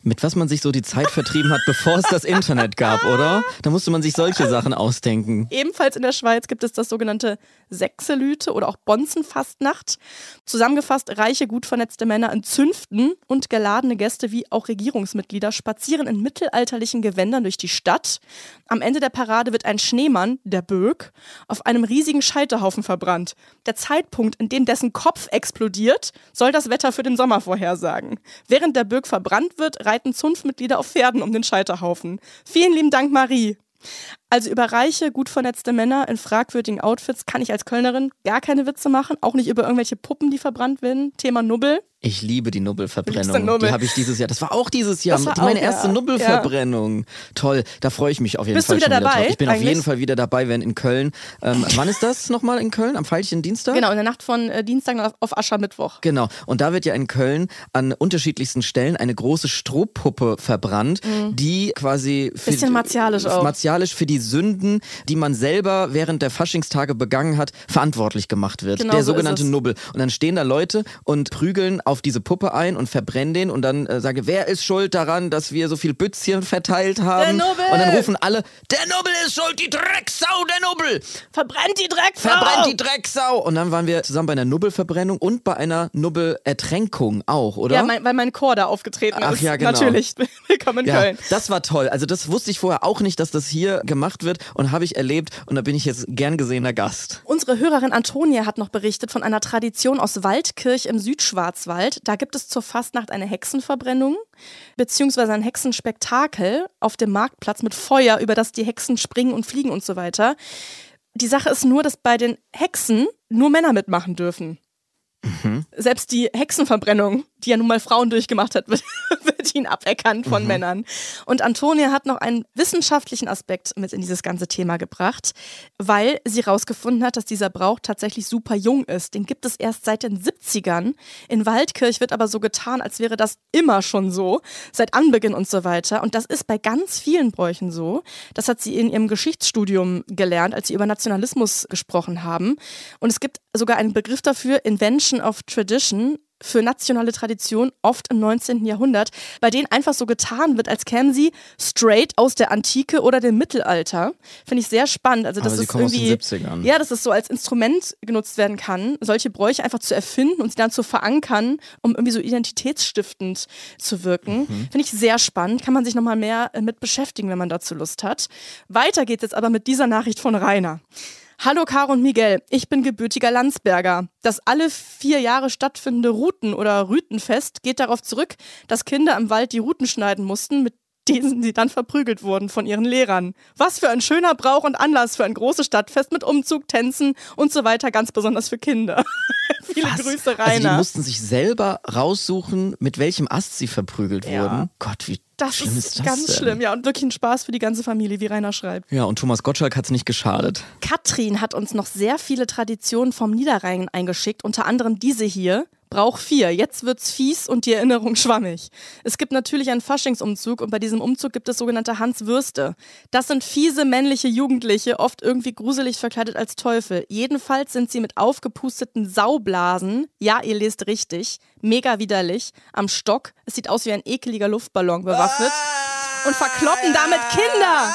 Mit was man sich so die Zeit vertrieben hat, bevor es das Internet gab, oder? Da musste man sich solche Sachen ausdenken. Ebenfalls in der Schweiz gibt es das sogenannte Sechselüte oder auch Bonzenfastnacht. Zusammengefasst, reiche, gut vernetzte Männer in Zünften und geladene Gäste wie auch Regierungsmitglieder spazieren in mittelalterlichen Gewändern durch die Stadt. Am Ende der Parade wird ein Schneemann, der Böck, auf einem riesigen Scheiterhaufen verbrannt. Der Zeitpunkt, in dem dessen Kopf explodiert, soll das Wetter für den Sommer vorhersagen. Während der Böck verbrannt wird, reiten Zunftmitglieder auf Pferden um den Scheiterhaufen. Vielen lieben Dank, Marie. Also über reiche, gut vernetzte Männer in fragwürdigen Outfits kann ich als Kölnerin gar keine Witze machen. Auch nicht über irgendwelche Puppen, die verbrannt werden. Thema Nubbel. Ich liebe die Nubbelverbrennung. Du Nubbel. Die habe ich dieses Jahr. Das war auch dieses Jahr. Das war die meine auch, erste ja. Nubbelverbrennung. Ja. Toll, da freue ich mich auf jeden Bist Fall du wieder schon wieder dabei, drauf. Ich bin eigentlich? auf jeden Fall wieder dabei, wenn in Köln. Ähm, wann ist das nochmal in Köln? Am Veilchen Dienstag? Genau, in der Nacht von äh, Dienstag auf, auf Aschermittwoch. Genau. Und da wird ja in Köln an unterschiedlichsten Stellen eine große Strohpuppe verbrannt, mhm. die quasi für, bisschen martialisch auch. martialisch für die Sünden, die man selber während der Faschingstage begangen hat, verantwortlich gemacht wird. Genau der so sogenannte ist es. Nubbel. Und dann stehen da Leute und prügeln auf diese Puppe ein und verbrennen den und dann äh, sage, wer ist schuld daran, dass wir so viel Bützchen verteilt haben? Der Nubbel! Und dann rufen alle, der Nubbel ist schuld, die Drecksau, der Nubbel! Verbrennt die Drecksau! Verbrennt die Drecksau! Und dann waren wir zusammen bei einer Nubbelverbrennung und bei einer Nubbelertränkung auch, oder? Ja, mein, weil mein Chor da aufgetreten Ach, ist. ja, genau. Natürlich. Willkommen in ja, Köln. Das war toll. Also das wusste ich vorher auch nicht, dass das hier gemacht wird und habe ich erlebt und da bin ich jetzt gern gesehener Gast. Unsere Hörerin Antonia hat noch berichtet von einer Tradition aus Waldkirch im Südschwarzwald. Da gibt es zur Fastnacht eine Hexenverbrennung beziehungsweise ein Hexenspektakel auf dem Marktplatz mit Feuer, über das die Hexen springen und fliegen und so weiter. Die Sache ist nur, dass bei den Hexen nur Männer mitmachen dürfen. Mhm. Selbst die Hexenverbrennung, die ja nun mal Frauen durchgemacht hat, wird, wird ihnen aberkannt von mhm. Männern. Und Antonia hat noch einen wissenschaftlichen Aspekt mit in dieses ganze Thema gebracht, weil sie rausgefunden hat, dass dieser Brauch tatsächlich super jung ist. Den gibt es erst seit den siebzigern. In Waldkirch wird aber so getan, als wäre das immer schon so, seit Anbeginn und so weiter. Und das ist bei ganz vielen Bräuchen so. Das hat sie in ihrem Geschichtsstudium gelernt, als sie über Nationalismus gesprochen haben. Und es gibt sogar einen Begriff dafür, Invention of Tradition, für nationale Tradition, oft im neunzehnten Jahrhundert, bei denen einfach so getan wird, als kämen sie straight aus der Antike oder dem Mittelalter. Finde ich sehr spannend. Also, dass Aber sie es kommen irgendwie, aus den siebzigern. Ja, dass es so als Instrument genutzt werden kann, solche Bräuche einfach zu erfinden und sie dann zu verankern, um irgendwie so identitätsstiftend zu wirken. Mhm. Finde ich sehr spannend. Kann man sich nochmal mehr mit beschäftigen, wenn man dazu Lust hat. Weiter geht's jetzt aber mit dieser Nachricht von Rainer. Hallo Caro und Miguel, ich bin gebürtiger Landsberger. Das alle vier Jahre stattfindende Ruten- oder Rütenfest geht darauf zurück, dass Kinder im Wald die Ruten schneiden mussten, mit denen sie dann verprügelt wurden von ihren Lehrern. Was für ein schöner Brauch und Anlass für ein großes Stadtfest mit Umzug, Tänzen und so weiter, ganz besonders für Kinder. Viele Was? Grüße, Rainer. Also die mussten sich selber raussuchen, mit welchem Ast sie verprügelt Ja. wurden. Gott, wie Das schlimm ist ist das ganz denn? schlimm, ja, und wirklich ein Spaß für die ganze Familie, wie Rainer schreibt. Ja, und Thomas Gottschalk hat es nicht geschadet. Katrin hat uns noch sehr viele Traditionen vom Niederrhein eingeschickt, unter anderem diese hier. Brauch vier. Jetzt wird's fies und die Erinnerung schwammig. Es gibt natürlich einen Faschingsumzug und bei diesem Umzug gibt es sogenannte Hanswürste. Das sind fiese männliche Jugendliche, oft irgendwie gruselig verkleidet als Teufel. Jedenfalls sind sie mit aufgepusteten Saublasen, ja, ihr lest richtig, mega widerlich, am Stock. Es sieht aus wie ein ekeliger Luftballon bewaffnet und verkloppen damit Kinder.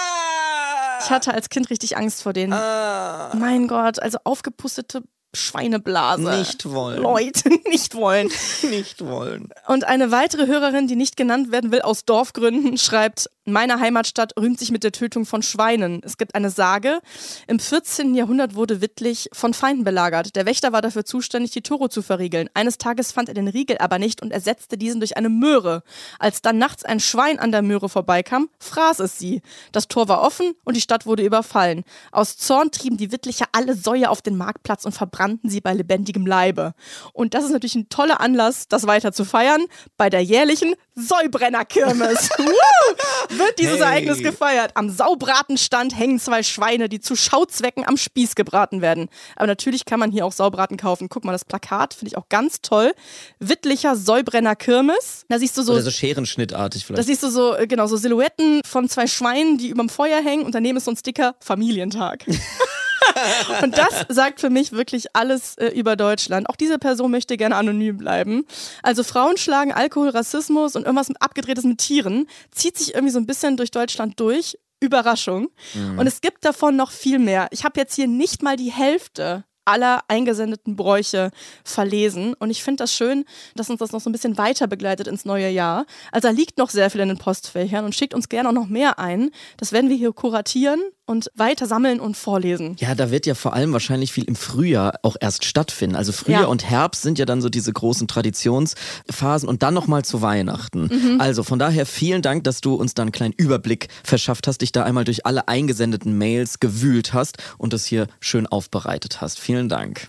Ich hatte als Kind richtig Angst vor denen. Mein Gott, also aufgepustete Schweineblase. Nicht wollen. Leute, nicht wollen. Nicht wollen. Und eine weitere Hörerin, die nicht genannt werden will, aus Dorfgründen, schreibt, meine Heimatstadt rühmt sich mit der Tötung von Schweinen. Es gibt eine Sage, im vierzehnten Jahrhundert wurde Wittlich von Feinden belagert. Der Wächter war dafür zuständig, die Tore zu verriegeln. Eines Tages fand er den Riegel aber nicht und ersetzte diesen durch eine Möhre. Als dann nachts ein Schwein an der Möhre vorbeikam, fraß es sie. Das Tor war offen und die Stadt wurde überfallen. Aus Zorn trieben die Wittlicher alle Säue auf den Marktplatz und verbrannten sie bei lebendigem Leibe. Und das ist natürlich ein toller Anlass, das weiter zu feiern, bei der jährlichen Säubrennerkirmes. Wird dieses Hey. Ereignis gefeiert. Am Saubratenstand hängen zwei Schweine, die zu Schauzwecken am Spieß gebraten werden. Aber natürlich kann man hier auch Saubraten kaufen. Guck mal, das Plakat finde ich auch ganz toll. Wittlicher Säubrennerkirmes. Da siehst du so, Oder so scherenschnittartig da vielleicht. siehst du so, äh, genau, so Silhouetten von zwei Schweinen, die überm Feuer hängen und daneben ist so ein Sticker Familientag. Und das sagt für mich wirklich alles äh, über Deutschland. Auch diese Person möchte gerne anonym bleiben. Also Frauenschlagen, Alkohol, Rassismus und irgendwas Abgedrehtes mit Tieren zieht sich irgendwie so ein bisschen durch Deutschland durch. Überraschung. Mhm. Und es gibt davon noch viel mehr. Ich habe jetzt hier nicht mal die Hälfte aller eingesendeten Bräuche verlesen. Und ich finde das schön, dass uns das noch so ein bisschen weiter begleitet ins neue Jahr. Also da liegt noch sehr viel in den Postfächern und schickt uns gerne auch noch mehr ein. Das werden wir hier kuratieren und weiter sammeln und vorlesen. Ja, da wird ja vor allem wahrscheinlich viel im Frühjahr auch erst stattfinden. Also Frühjahr ja. und Herbst sind ja dann so diese großen Traditionsphasen und dann nochmal zu Weihnachten. Mhm. Also von daher vielen Dank, dass du uns da einen kleinen Überblick verschafft hast, dich da einmal durch alle eingesendeten Mails gewühlt hast und das hier schön aufbereitet hast. Vielen Dank.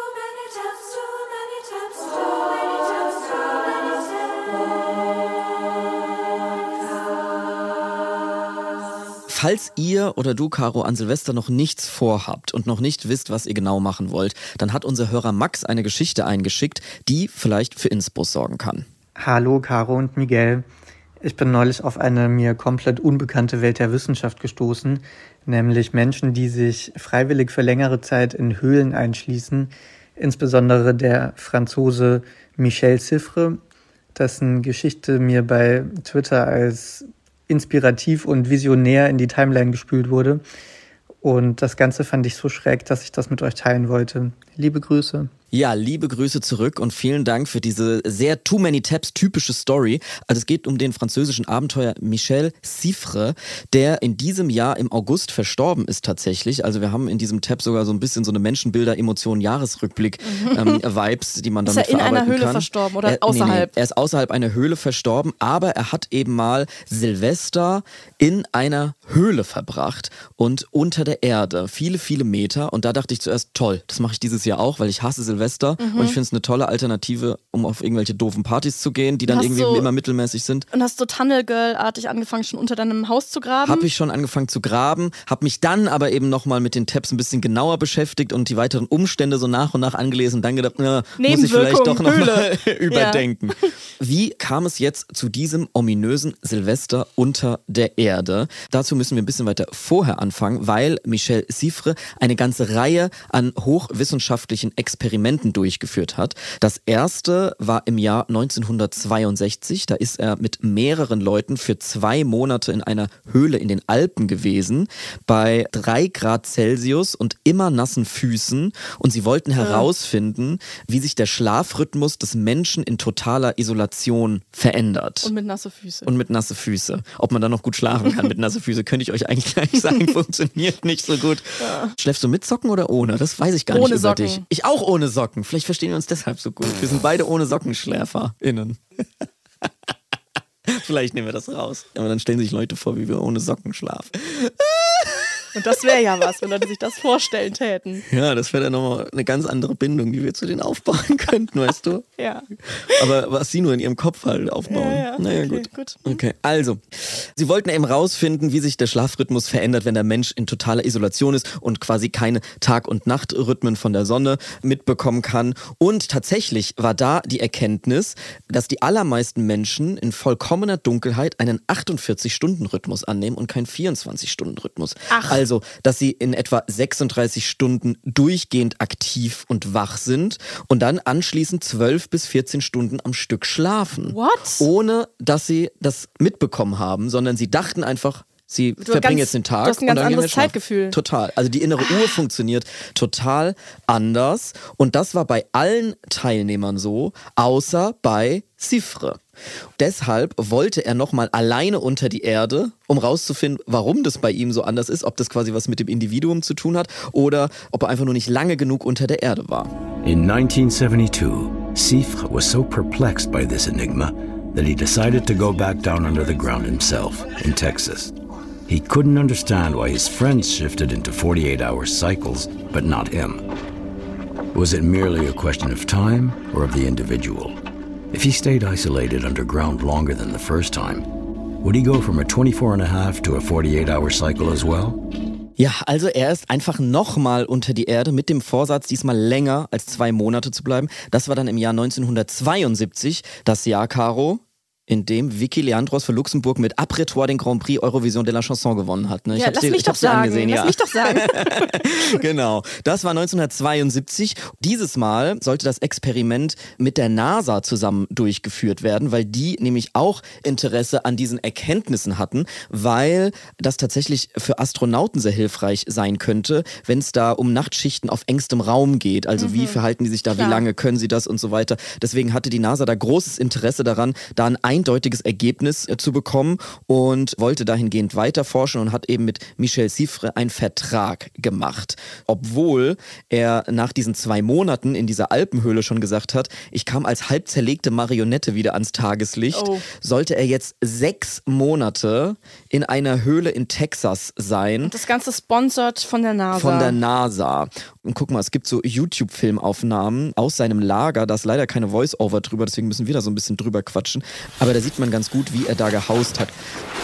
Falls ihr oder du, Caro, an Silvester noch nichts vorhabt und noch nicht wisst, was ihr genau machen wollt, dann hat unser Hörer Max eine Geschichte eingeschickt, die vielleicht für Innsbruck sorgen kann. Hallo, Caro und Miguel. Ich bin neulich auf eine mir komplett unbekannte Welt der Wissenschaft gestoßen, nämlich Menschen, die sich freiwillig für längere Zeit in Höhlen einschließen, insbesondere der Franzose Michel Siffre, dessen Geschichte mir bei Twitter als inspirativ und visionär in die Timeline gespült wurde. Und das Ganze fand ich so schräg, dass ich das mit euch teilen wollte. Liebe Grüße. Ja, liebe Grüße zurück und vielen Dank für diese sehr Too Many Tabs typische Story. Also es geht um den französischen Abenteuer Michel Siffre, der in diesem Jahr im August verstorben ist tatsächlich. Also wir haben in diesem Tab sogar so ein bisschen so eine Menschenbilder-Emotionen-Jahresrückblick-Vibes, mhm. die man damit verarbeiten kann. Ist er in einer Höhle kann. verstorben oder er, außerhalb? Nee, nee, er ist außerhalb einer Höhle verstorben, aber er hat eben mal Silvester in einer Höhle verbracht und unter der Erde. Viele, viele Meter. Und da dachte ich zuerst, toll, das mache ich dieses Jahr auch, weil ich hasse Silvester. Mhm. Und ich finde es eine tolle Alternative, um auf irgendwelche doofen Partys zu gehen, die dann irgendwie so, immer mittelmäßig sind. Und hast du Tunnel Girl-artig angefangen, schon unter deinem Haus zu graben? Habe ich schon angefangen zu graben, habe mich dann aber eben nochmal mit den Tabs ein bisschen genauer beschäftigt und die weiteren Umstände so nach und nach angelesen und dann gedacht, na, muss ich vielleicht doch nochmal überdenken. Ja. Wie kam es jetzt zu diesem ominösen Silvester unter der Erde? Dazu müssen wir ein bisschen weiter vorher anfangen, weil Michel Siffre eine ganze Reihe an hochwissenschaftlichen Experimenten durchgeführt hat. Das erste war im Jahr neunzehnhundertzweiundsechzig. Da ist er mit mehreren Leuten für zwei Monate in einer Höhle in den Alpen gewesen, bei drei Grad Celsius und immer nassen Füßen. Und sie wollten herausfinden, wie sich der Schlafrhythmus des Menschen in totaler Isolation verändert. Und mit nasse Füße. Und mit nasse Füße. Ob man dann noch gut schlafen kann mit nasse Füße, könnte ich euch eigentlich gleich sagen, funktioniert nicht so gut. Ja. Schläfst du mit Socken oder ohne? Das weiß ich gar ohne nicht über Socken. dich. Ich auch ohne Socken. Vielleicht verstehen wir uns deshalb so gut. Wir sind beide ohne SockenschläferInnen. Vielleicht nehmen wir das raus. Aber dann stellen sich Leute vor, wie wir ohne Socken schlafen. Und das wäre ja was, wenn Leute sich das vorstellen täten. Ja, das wäre dann nochmal eine ganz andere Bindung, die wir zu denen aufbauen könnten, weißt du? Ja. Aber was sie nur in ihrem Kopf halt aufbauen. Ja, ja. Naja, okay, gut. gut. Okay, also, sie wollten eben rausfinden, wie sich der Schlafrhythmus verändert, wenn der Mensch in totaler Isolation ist und quasi keine Tag- und Nachtrhythmen von der Sonne mitbekommen kann. Und tatsächlich war da die Erkenntnis, dass die allermeisten Menschen in vollkommener Dunkelheit einen achtundvierzig-Stunden-Rhythmus annehmen und keinen vierundzwanzig-Stunden-Rhythmus. Ach. Also, dass sie in etwa sechsunddreißig Stunden durchgehend aktiv und wach sind und dann anschließend zwölf bis vierzehn Stunden am Stück schlafen. What? Ohne, dass sie das mitbekommen haben, sondern sie dachten einfach, sie du verbringen ganz, jetzt den Tag. Du hast ein ganz anderes Zeitgefühl. Total. Also die innere Uhr funktioniert total anders. Und das war bei allen Teilnehmern so, außer bei Siffre. Deshalb wollte er nochmal alleine unter die Erde, um rauszufinden, warum das bei ihm so anders ist, ob das quasi was mit dem Individuum zu tun hat oder ob er einfach nur nicht lange genug unter der Erde war. In nineteen seventy-two, Siffre was so perplexed by this enigma that he decided to go back down under the ground himself in Texas. He couldn't understand why his friends shifted into forty-eight hour cycles, but not him. Was it merely a question of time or of the individual? If he stayed isolated underground longer than the first time, would he go from a twenty-four and a half to a forty-eight hour cycle as well? Ja, also er ist einfach nochmal unter die Erde mit dem Vorsatz, diesmal länger als zwei Monate zu bleiben. Das war dann im Jahr neunzehnhundertzweiundsiebzig, das Jahr, Caro, in dem Vicky Leandros für Luxemburg mit Après-Toi den Grand Prix Eurovision de la Chanson gewonnen hat. Ne? Ich ja, hab's lass dir, mich ich doch hab's dir sagen. angesehen, lass ja. mich doch sagen. Genau, das war neunzehnhundertzweiundsiebzig. Dieses Mal sollte das Experiment mit der NASA zusammen durchgeführt werden, weil die nämlich auch Interesse an diesen Erkenntnissen hatten, weil das tatsächlich für Astronauten sehr hilfreich sein könnte, wenn es da um Nachtschichten auf engstem Raum geht. Also mhm. wie verhalten die sich da, Klar. wie lange können sie das und so weiter. Deswegen hatte die NASA da großes Interesse daran, da ein eindeutiges Ergebnis äh, zu bekommen und wollte dahingehend weiter forschen und hat eben mit Michel Siffre einen Vertrag gemacht. Obwohl er nach diesen zwei Monaten in dieser Alpenhöhle schon gesagt hat, ich kam als halb zerlegte Marionette wieder ans Tageslicht, oh. sollte er jetzt sechs Monate in einer Höhle in Texas sein. Und das Ganze sponsert von der NASA. Von der NASA. Und guck mal, es gibt so YouTube-Filmaufnahmen aus seinem Lager, da ist leider keine Voice-Over drüber, deswegen müssen wir da so ein bisschen drüber quatschen. Aber da sieht man ganz gut, wie er da gehaust hat.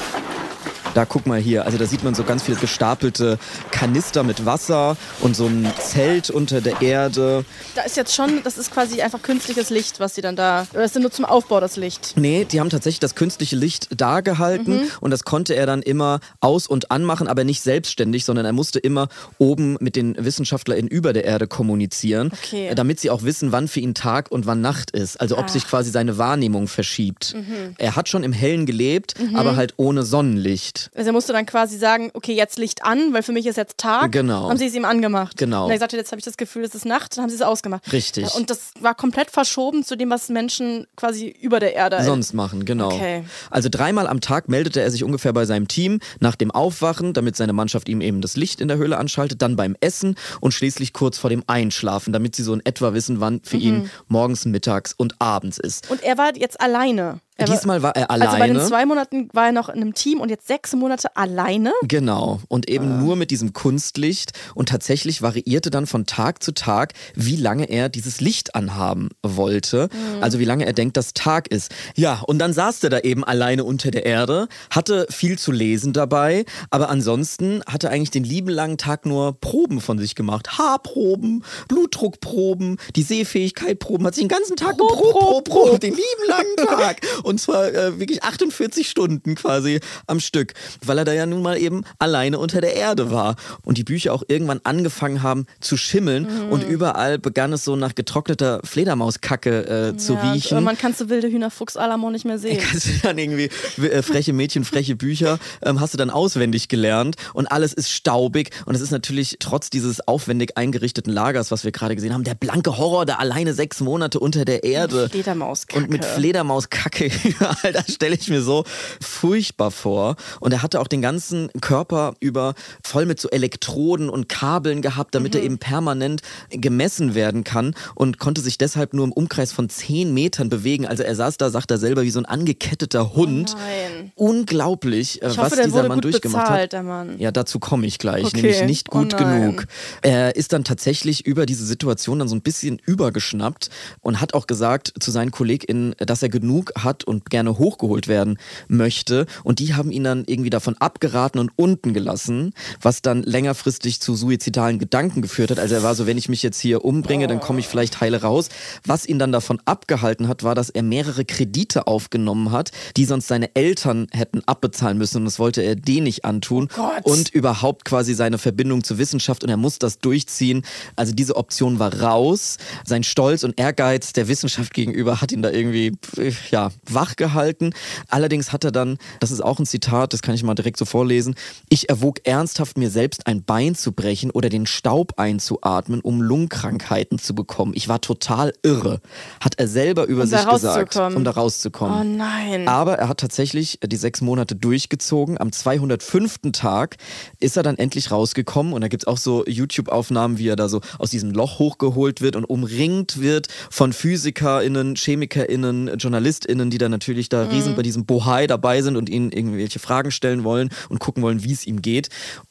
Da guck mal hier, also da sieht man so ganz viele gestapelte Kanister mit Wasser und so ein Zelt unter der Erde. Da ist jetzt schon, das ist quasi einfach künstliches Licht, was sie dann da, oder ist das nur zum Aufbau das Licht? Nee, die haben tatsächlich das künstliche Licht da gehalten mhm. und das konnte er dann immer aus- und anmachen, aber nicht selbstständig, sondern er musste immer oben mit den WissenschaftlerInnen über der Erde kommunizieren, okay. damit sie auch wissen, wann für ihn Tag und wann Nacht ist, also ob Ach. sich quasi seine Wahrnehmung verschiebt. Mhm. Er hat schon im Hellen gelebt, mhm. aber halt ohne Sonnenlicht. Also er musste dann quasi sagen, okay, jetzt Licht an, weil für mich ist jetzt Tag. Genau. Haben sie es ihm angemacht. Genau. Und er sagte, jetzt habe ich das Gefühl, es ist Nacht, dann haben sie es ausgemacht. Richtig. Und das war komplett verschoben zu dem, was Menschen quasi über der Erde sonst machen, genau. Okay. Also dreimal am Tag meldete er sich ungefähr bei seinem Team, nach dem Aufwachen, damit seine Mannschaft ihm eben das Licht in der Höhle anschaltet, dann beim Essen und schließlich kurz vor dem Einschlafen, damit sie so in etwa wissen, wann für mhm. ihn morgens, mittags und abends ist. Und er war jetzt alleine. Er Diesmal war er alleine. Also bei den zwei Monaten war er noch in einem Team und jetzt sechs Monate alleine? Genau. Und eben ah. nur mit diesem Kunstlicht. Und tatsächlich variierte dann von Tag zu Tag, wie lange er dieses Licht anhaben wollte. Mhm. Also wie lange er denkt, dass Tag ist. Ja, und dann saß er da eben alleine unter der Erde, hatte viel zu lesen dabei, aber ansonsten hatte er eigentlich den lieben langen Tag nur Proben von sich gemacht. Haarproben, Blutdruckproben, die Sehfähigkeitproben, hat sich den ganzen Tag Prob, geprobt, Prob, Prob, Prob, Prob, den lieben langen Tag. Und zwar äh, wirklich achtundvierzig Stunden quasi am Stück, weil er da ja nun mal eben alleine unter der Erde war. Und die Bücher auch irgendwann angefangen haben zu schimmeln mhm. und überall begann es so nach getrockneter Fledermauskacke äh, zu ja, riechen. Man kann so wilde Hühner, Fuchs, Alamo nicht mehr sehen. Kannst du dann irgendwie äh, freche Mädchen, freche Bücher ähm, hast du dann auswendig gelernt und alles ist staubig und es ist natürlich trotz dieses aufwendig eingerichteten Lagers, was wir gerade gesehen haben, der blanke Horror, da alleine sechs Monate unter der Erde. Mit Fledermauskacke. Und mit Fledermauskacke überall, das stelle ich mir so furchtbar vor. Und er hatte auch den ganzen Körper über voll mit so Elektroden und Kabeln gehabt, damit mhm. er eben permanent gemessen werden kann und konnte sich deshalb nur im Umkreis von zehn Metern bewegen. Also er saß da, sagt er selber, wie so ein angeketteter Hund. Oh nein. Unglaublich, ich was hoffe, dieser Mann gut durchgemacht bezahlt, hat. Der Mann. Ja, dazu komme ich gleich, okay. nämlich nicht gut oh genug. Er ist dann tatsächlich über diese Situation dann so ein bisschen übergeschnappt und hat auch gesagt zu seinen KollegInnen, dass er genug hat und gerne hochgeholt werden möchte. Und die haben ihn dann irgendwie davon abgeraten und unten gelassen, was dann längerfristig zu suizidalen Gedanken geführt hat. Also er war so, wenn ich mich jetzt hier umbringe, dann komme ich vielleicht heile raus. Was ihn dann davon abgehalten hat, war, dass er mehrere Kredite aufgenommen hat, die sonst seine Eltern hätten abbezahlen müssen. Und das wollte er denen nicht antun. Oh Gott. Und überhaupt quasi seine Verbindung zur Wissenschaft. Und er muss das durchziehen. Also diese Option war raus. Sein Stolz und Ehrgeiz der Wissenschaft gegenüber hat ihn da irgendwie ja, wach gehalten. Allerdings hat er dann, das ist auch ein Zitat, das kann ich mal direkt so vorlesen, ich erwog ernsthaft, mir selbst ein Bein zu brechen oder den Staub einzuatmen, um Lungenkrankheiten zu bekommen. Ich war total irre, hat er selber über um sich da gesagt, um da rauszukommen. Oh nein. Aber er hat tatsächlich die sechs Monate durchgezogen. Am zweihundertfünften Tag ist er dann endlich rausgekommen und da gibt es auch so YouTube-Aufnahmen, wie er da so aus diesem Loch hochgeholt wird und umringt wird von PhysikerInnen, ChemikerInnen, JournalistInnen, die da natürlich da riesen bei diesem Bohai dabei sind und ihnen irgendwelche Fragen stellen wollen und gucken wollen, wie es ihm geht.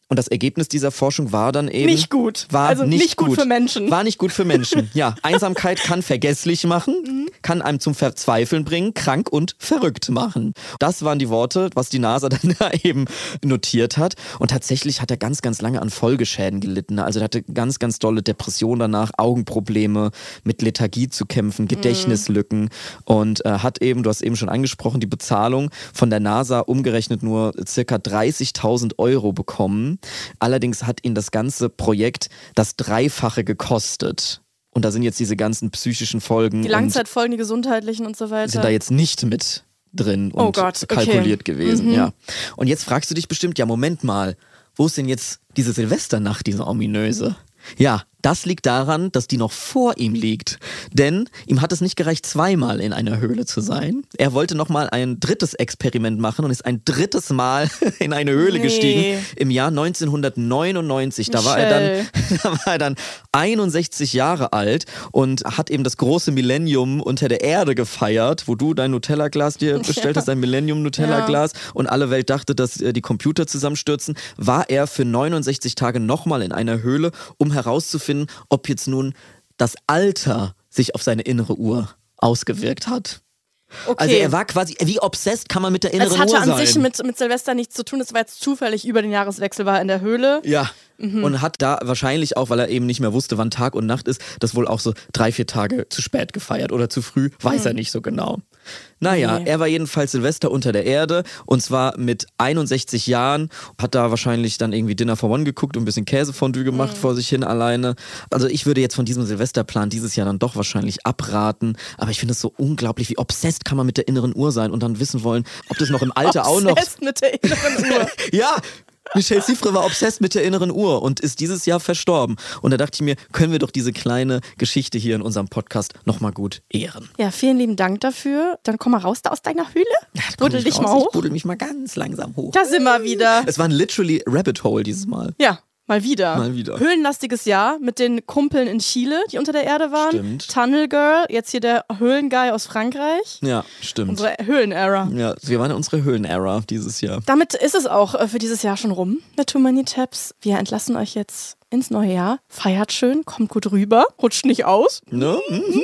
Und das Ergebnis dieser Forschung war dann eben... Nicht gut. War also nicht, nicht gut, gut für Menschen. War nicht gut für Menschen. Ja, Einsamkeit kann vergesslich machen, kann einem zum Verzweifeln bringen, krank und verrückt machen. Das waren die Worte, was die NASA dann da eben notiert hat. Und tatsächlich hat er ganz, ganz lange an Folgeschäden gelitten. Also er hatte ganz, ganz dolle Depressionen danach, Augenprobleme, mit Lethargie zu kämpfen, Gedächtnislücken und äh, hat eben, du hast eben schon angesprochen, die Bezahlung von der NASA umgerechnet nur circa dreißigtausend Euro bekommen. Allerdings hat ihn das ganze Projekt das Dreifache gekostet. Und da sind jetzt diese ganzen psychischen Folgen. Die Langzeitfolgen, die gesundheitlichen und so weiter. Sind da jetzt nicht mit drin und oh Gott, okay. kalkuliert gewesen. Mhm. Ja. Und jetzt fragst du dich bestimmt, ja Moment mal, wo ist denn jetzt diese Silvesternacht, diese ominöse? Ja, das liegt daran, dass die noch vor ihm liegt. Denn ihm hat es nicht gereicht, zweimal in einer Höhle zu sein. Er wollte nochmal ein drittes Experiment machen und ist ein drittes Mal in eine Höhle nee. gestiegen. Im Jahr neunzehnhundertneunundneunzig. Da war, er dann, da war er dann einundsechzig Jahre alt und hat eben das große Millennium unter der Erde gefeiert, wo du dein Nutella-Glas dir bestellt ja. hast, dein Millennium-Nutella-Glas ja. und alle Welt dachte, dass äh, die Computer zusammenstürzen, war er für neunundsechzig Tage nochmal in einer Höhle, um herauszufinden, ob jetzt nun das Alter sich auf seine innere Uhr ausgewirkt hat. Okay. Also er war quasi, wie obsessed kann man mit der inneren Uhr sein? Es hatte an sich mit, mit Silvester nichts zu tun, es war jetzt zufällig über den Jahreswechsel, war er in der Höhle. Ja. Mhm. Und hat da wahrscheinlich auch, weil er eben nicht mehr wusste, wann Tag und Nacht ist, das wohl auch so drei, vier Tage zu spät gefeiert oder zu früh, weiß mhm. er nicht so genau. Naja, nee. Er war jedenfalls Silvester unter der Erde und zwar mit einundsechzig Jahren, hat da wahrscheinlich dann irgendwie Dinner for One geguckt und ein bisschen Käsefondue gemacht mhm. vor sich hin alleine. Also ich würde jetzt von diesem Silvesterplan dieses Jahr dann doch wahrscheinlich abraten, aber ich finde es so unglaublich, wie obsessed kann man mit der inneren Uhr sein und dann wissen wollen, ob das noch im Alter auch noch... Obsessed mit der inneren Uhr. Ja, Michelle Siffre war obsessed mit der inneren Uhr und ist dieses Jahr verstorben. Und da dachte ich mir, können wir doch diese kleine Geschichte hier in unserem Podcast nochmal gut ehren. Ja, vielen lieben Dank dafür. Dann komm mal raus da aus deiner Höhle. Ja, buddel dich raus. mal hoch. Ich buddel mich mal ganz langsam hoch. Da sind wir wieder. Es war ein literally Rabbit Hole dieses Mal. Ja. Mal wieder. Mal wieder. Höhlenlastiges Jahr mit den Kumpeln in Chile, die unter der Erde waren. Stimmt. Tunnel Girl, jetzt hier der Höhlenguy aus Frankreich. Ja, stimmt. Unsere Höhlen-Era. Ja, wir waren in unserer Höhlen-Era dieses Jahr. Damit ist es auch für dieses Jahr schon rum mit Too Many Tabs. Wir entlassen euch jetzt ins neue Jahr. Feiert schön, kommt gut rüber, rutscht nicht aus. Ne?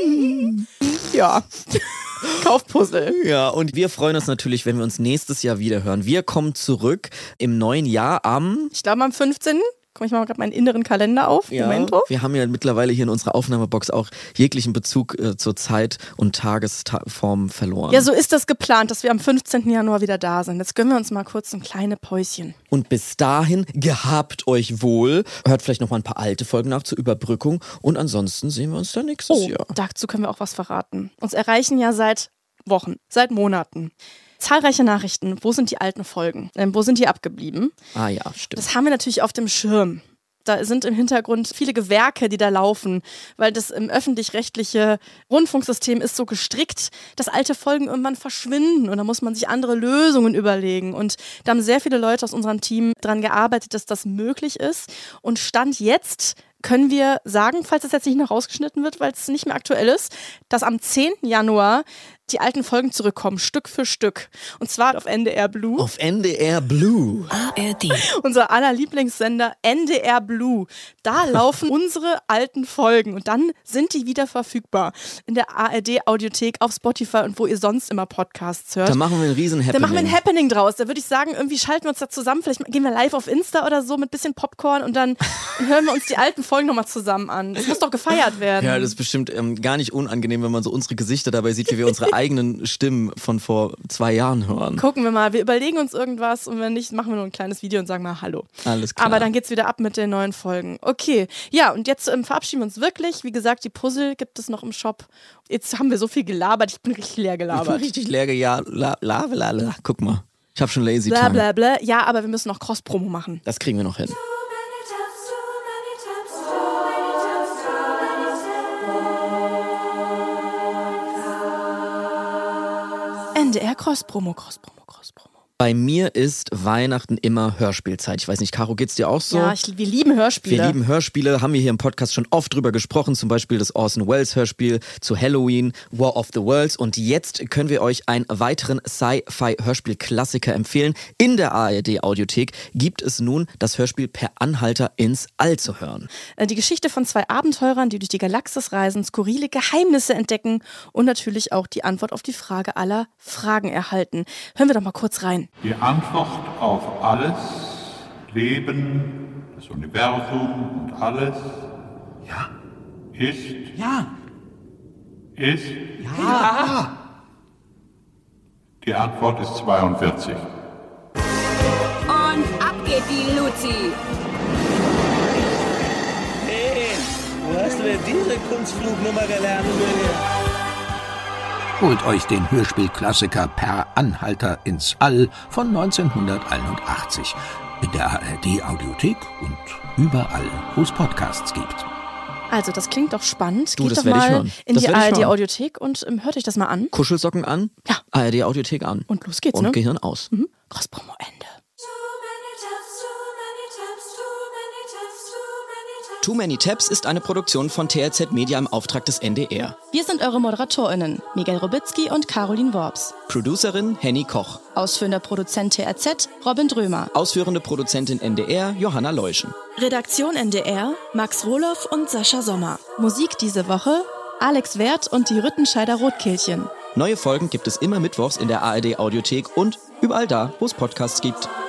Ja. Kaufpuzzle. Ja, und wir freuen uns natürlich, wenn wir uns nächstes Jahr wieder hören. Wir kommen zurück im neuen Jahr am... Ich glaube am fünfzehnten Komm, ich mache mal gerade meinen inneren Kalender auf. Ja, Moment drauf. Wir haben ja mittlerweile hier in unserer Aufnahmebox auch jeglichen Bezug äh, zur Zeit und Tagesform verloren. Ja, so ist das geplant, dass wir am fünfzehnten Januar wieder da sind. Jetzt gönnen wir uns mal kurz ein kleines Päuschen. Und bis dahin, gehabt euch wohl. Hört vielleicht noch mal ein paar alte Folgen nach zur Überbrückung. Und ansonsten sehen wir uns dann nächstes oh, Jahr. Dazu können wir auch was verraten. Uns erreichen ja seit Wochen, seit Monaten zahlreiche Nachrichten. Wo sind die alten Folgen? Ähm, wo sind die abgeblieben? Ah ja, stimmt. Das haben wir natürlich auf dem Schirm. Da sind im Hintergrund viele Gewerke, die da laufen, weil das im öffentlich-rechtliche Rundfunksystem ist so gestrickt, dass alte Folgen irgendwann verschwinden und da muss man sich andere Lösungen überlegen. Und da haben sehr viele Leute aus unserem Team dran gearbeitet, dass das möglich ist. Und Stand jetzt können wir sagen, falls das jetzt nicht noch rausgeschnitten wird, weil es nicht mehr aktuell ist, dass am zehnten Januar die alten Folgen zurückkommen, Stück für Stück. Und zwar auf N D R Blue. Auf N D R Blue. A R D. Unser aller Lieblingssender N D R Blue. Da laufen unsere alten Folgen und dann sind die wieder verfügbar. In der A R D-Audiothek, auf Spotify und wo ihr sonst immer Podcasts hört. Da machen wir ein riesen Happening. Da machen wir ein Happening draus. Da würde ich sagen, irgendwie schalten wir uns da zusammen. Vielleicht gehen wir live auf Insta oder so mit bisschen Popcorn und dann hören wir uns die alten Folgen nochmal zusammen an. Das muss doch gefeiert werden. Ja, das ist bestimmt ähm, gar nicht unangenehm, wenn man so unsere Gesichter dabei sieht, wie wir unsere eigenen Stimmen von vor zwei Jahren hören. Gucken wir mal. Wir überlegen uns irgendwas und wenn nicht, machen wir nur ein kleines Video und sagen mal Hallo. Alles klar. Aber dann geht's wieder ab mit den neuen Folgen. Okay. Ja, und jetzt ähm, verabschieden wir uns wirklich. Wie gesagt, die Puzzle gibt es noch im Shop. Jetzt haben wir so viel gelabert. Ich bin richtig leer gelabert. Ich bin richtig leer gelabert. La, la, la, la. Guck mal. Ich habe schon Lazy bla, Time. Bla, bla, bla. Ja, aber wir müssen noch Cross-Promo machen. Das kriegen wir noch hin. N D R Cross-Promo, Cross-Promo, Cross-Promo. Bei mir ist Weihnachten immer Hörspielzeit. Ich weiß nicht, Caro, geht's dir auch so? Ja, ich, wir lieben Hörspiele. Wir lieben Hörspiele, haben wir hier im Podcast schon oft drüber gesprochen, zum Beispiel das Orson Welles Hörspiel zu Halloween, War of the Worlds. Und jetzt können wir euch einen weiteren Sci-Fi-Hörspiel-Klassiker empfehlen. In der A R D-Audiothek gibt es nun das Hörspiel Per Anhalter ins All zu hören. Die Geschichte von zwei Abenteurern, die durch die Galaxis reisen, skurrile Geheimnisse entdecken und natürlich auch die Antwort auf die Frage aller Fragen erhalten. Hören wir doch mal kurz rein. Die Antwort auf alles, Leben, das Universum und alles, ja, ist, ja, ist, ja. Die Antwort ist zweiundvierzig. Und ab geht die Luzi. Hey, wo hast du denn diese Kunstflugnummer gelernt, Julia? Holt euch den Hörspielklassiker Per Anhalter ins All von neunzehnhunderteinundachtzig in der A R D-Audiothek und überall, wo es Podcasts gibt. Also, das klingt doch spannend. Du, Geht das doch werd ich mal hören. in Das die werd ich A R hören. D-Audiothek und ähm, hört euch das mal an. Kuschelsocken an, Ja. A R D-Audiothek an. Und los geht's, Und ne? Gehirn aus. Mhm. Cross-Promo Ende. Too Many Tabs ist eine Produktion von T R Z Media im Auftrag des N D R. Wir sind eure ModeratorInnen, Miguel Robitzky und Caroline Worps. Producerin Henny Koch. Ausführender Produzent T R Z, Robin Drömer. Ausführende Produzentin N D R, Johanna Leuschen. Redaktion N D R, Max Rohloff und Sascha Sommer. Musik diese Woche, Alex Werth und die Rüttenscheider Rotkehlchen. Neue Folgen gibt es immer mittwochs in der A R D Audiothek und überall da, wo es Podcasts gibt.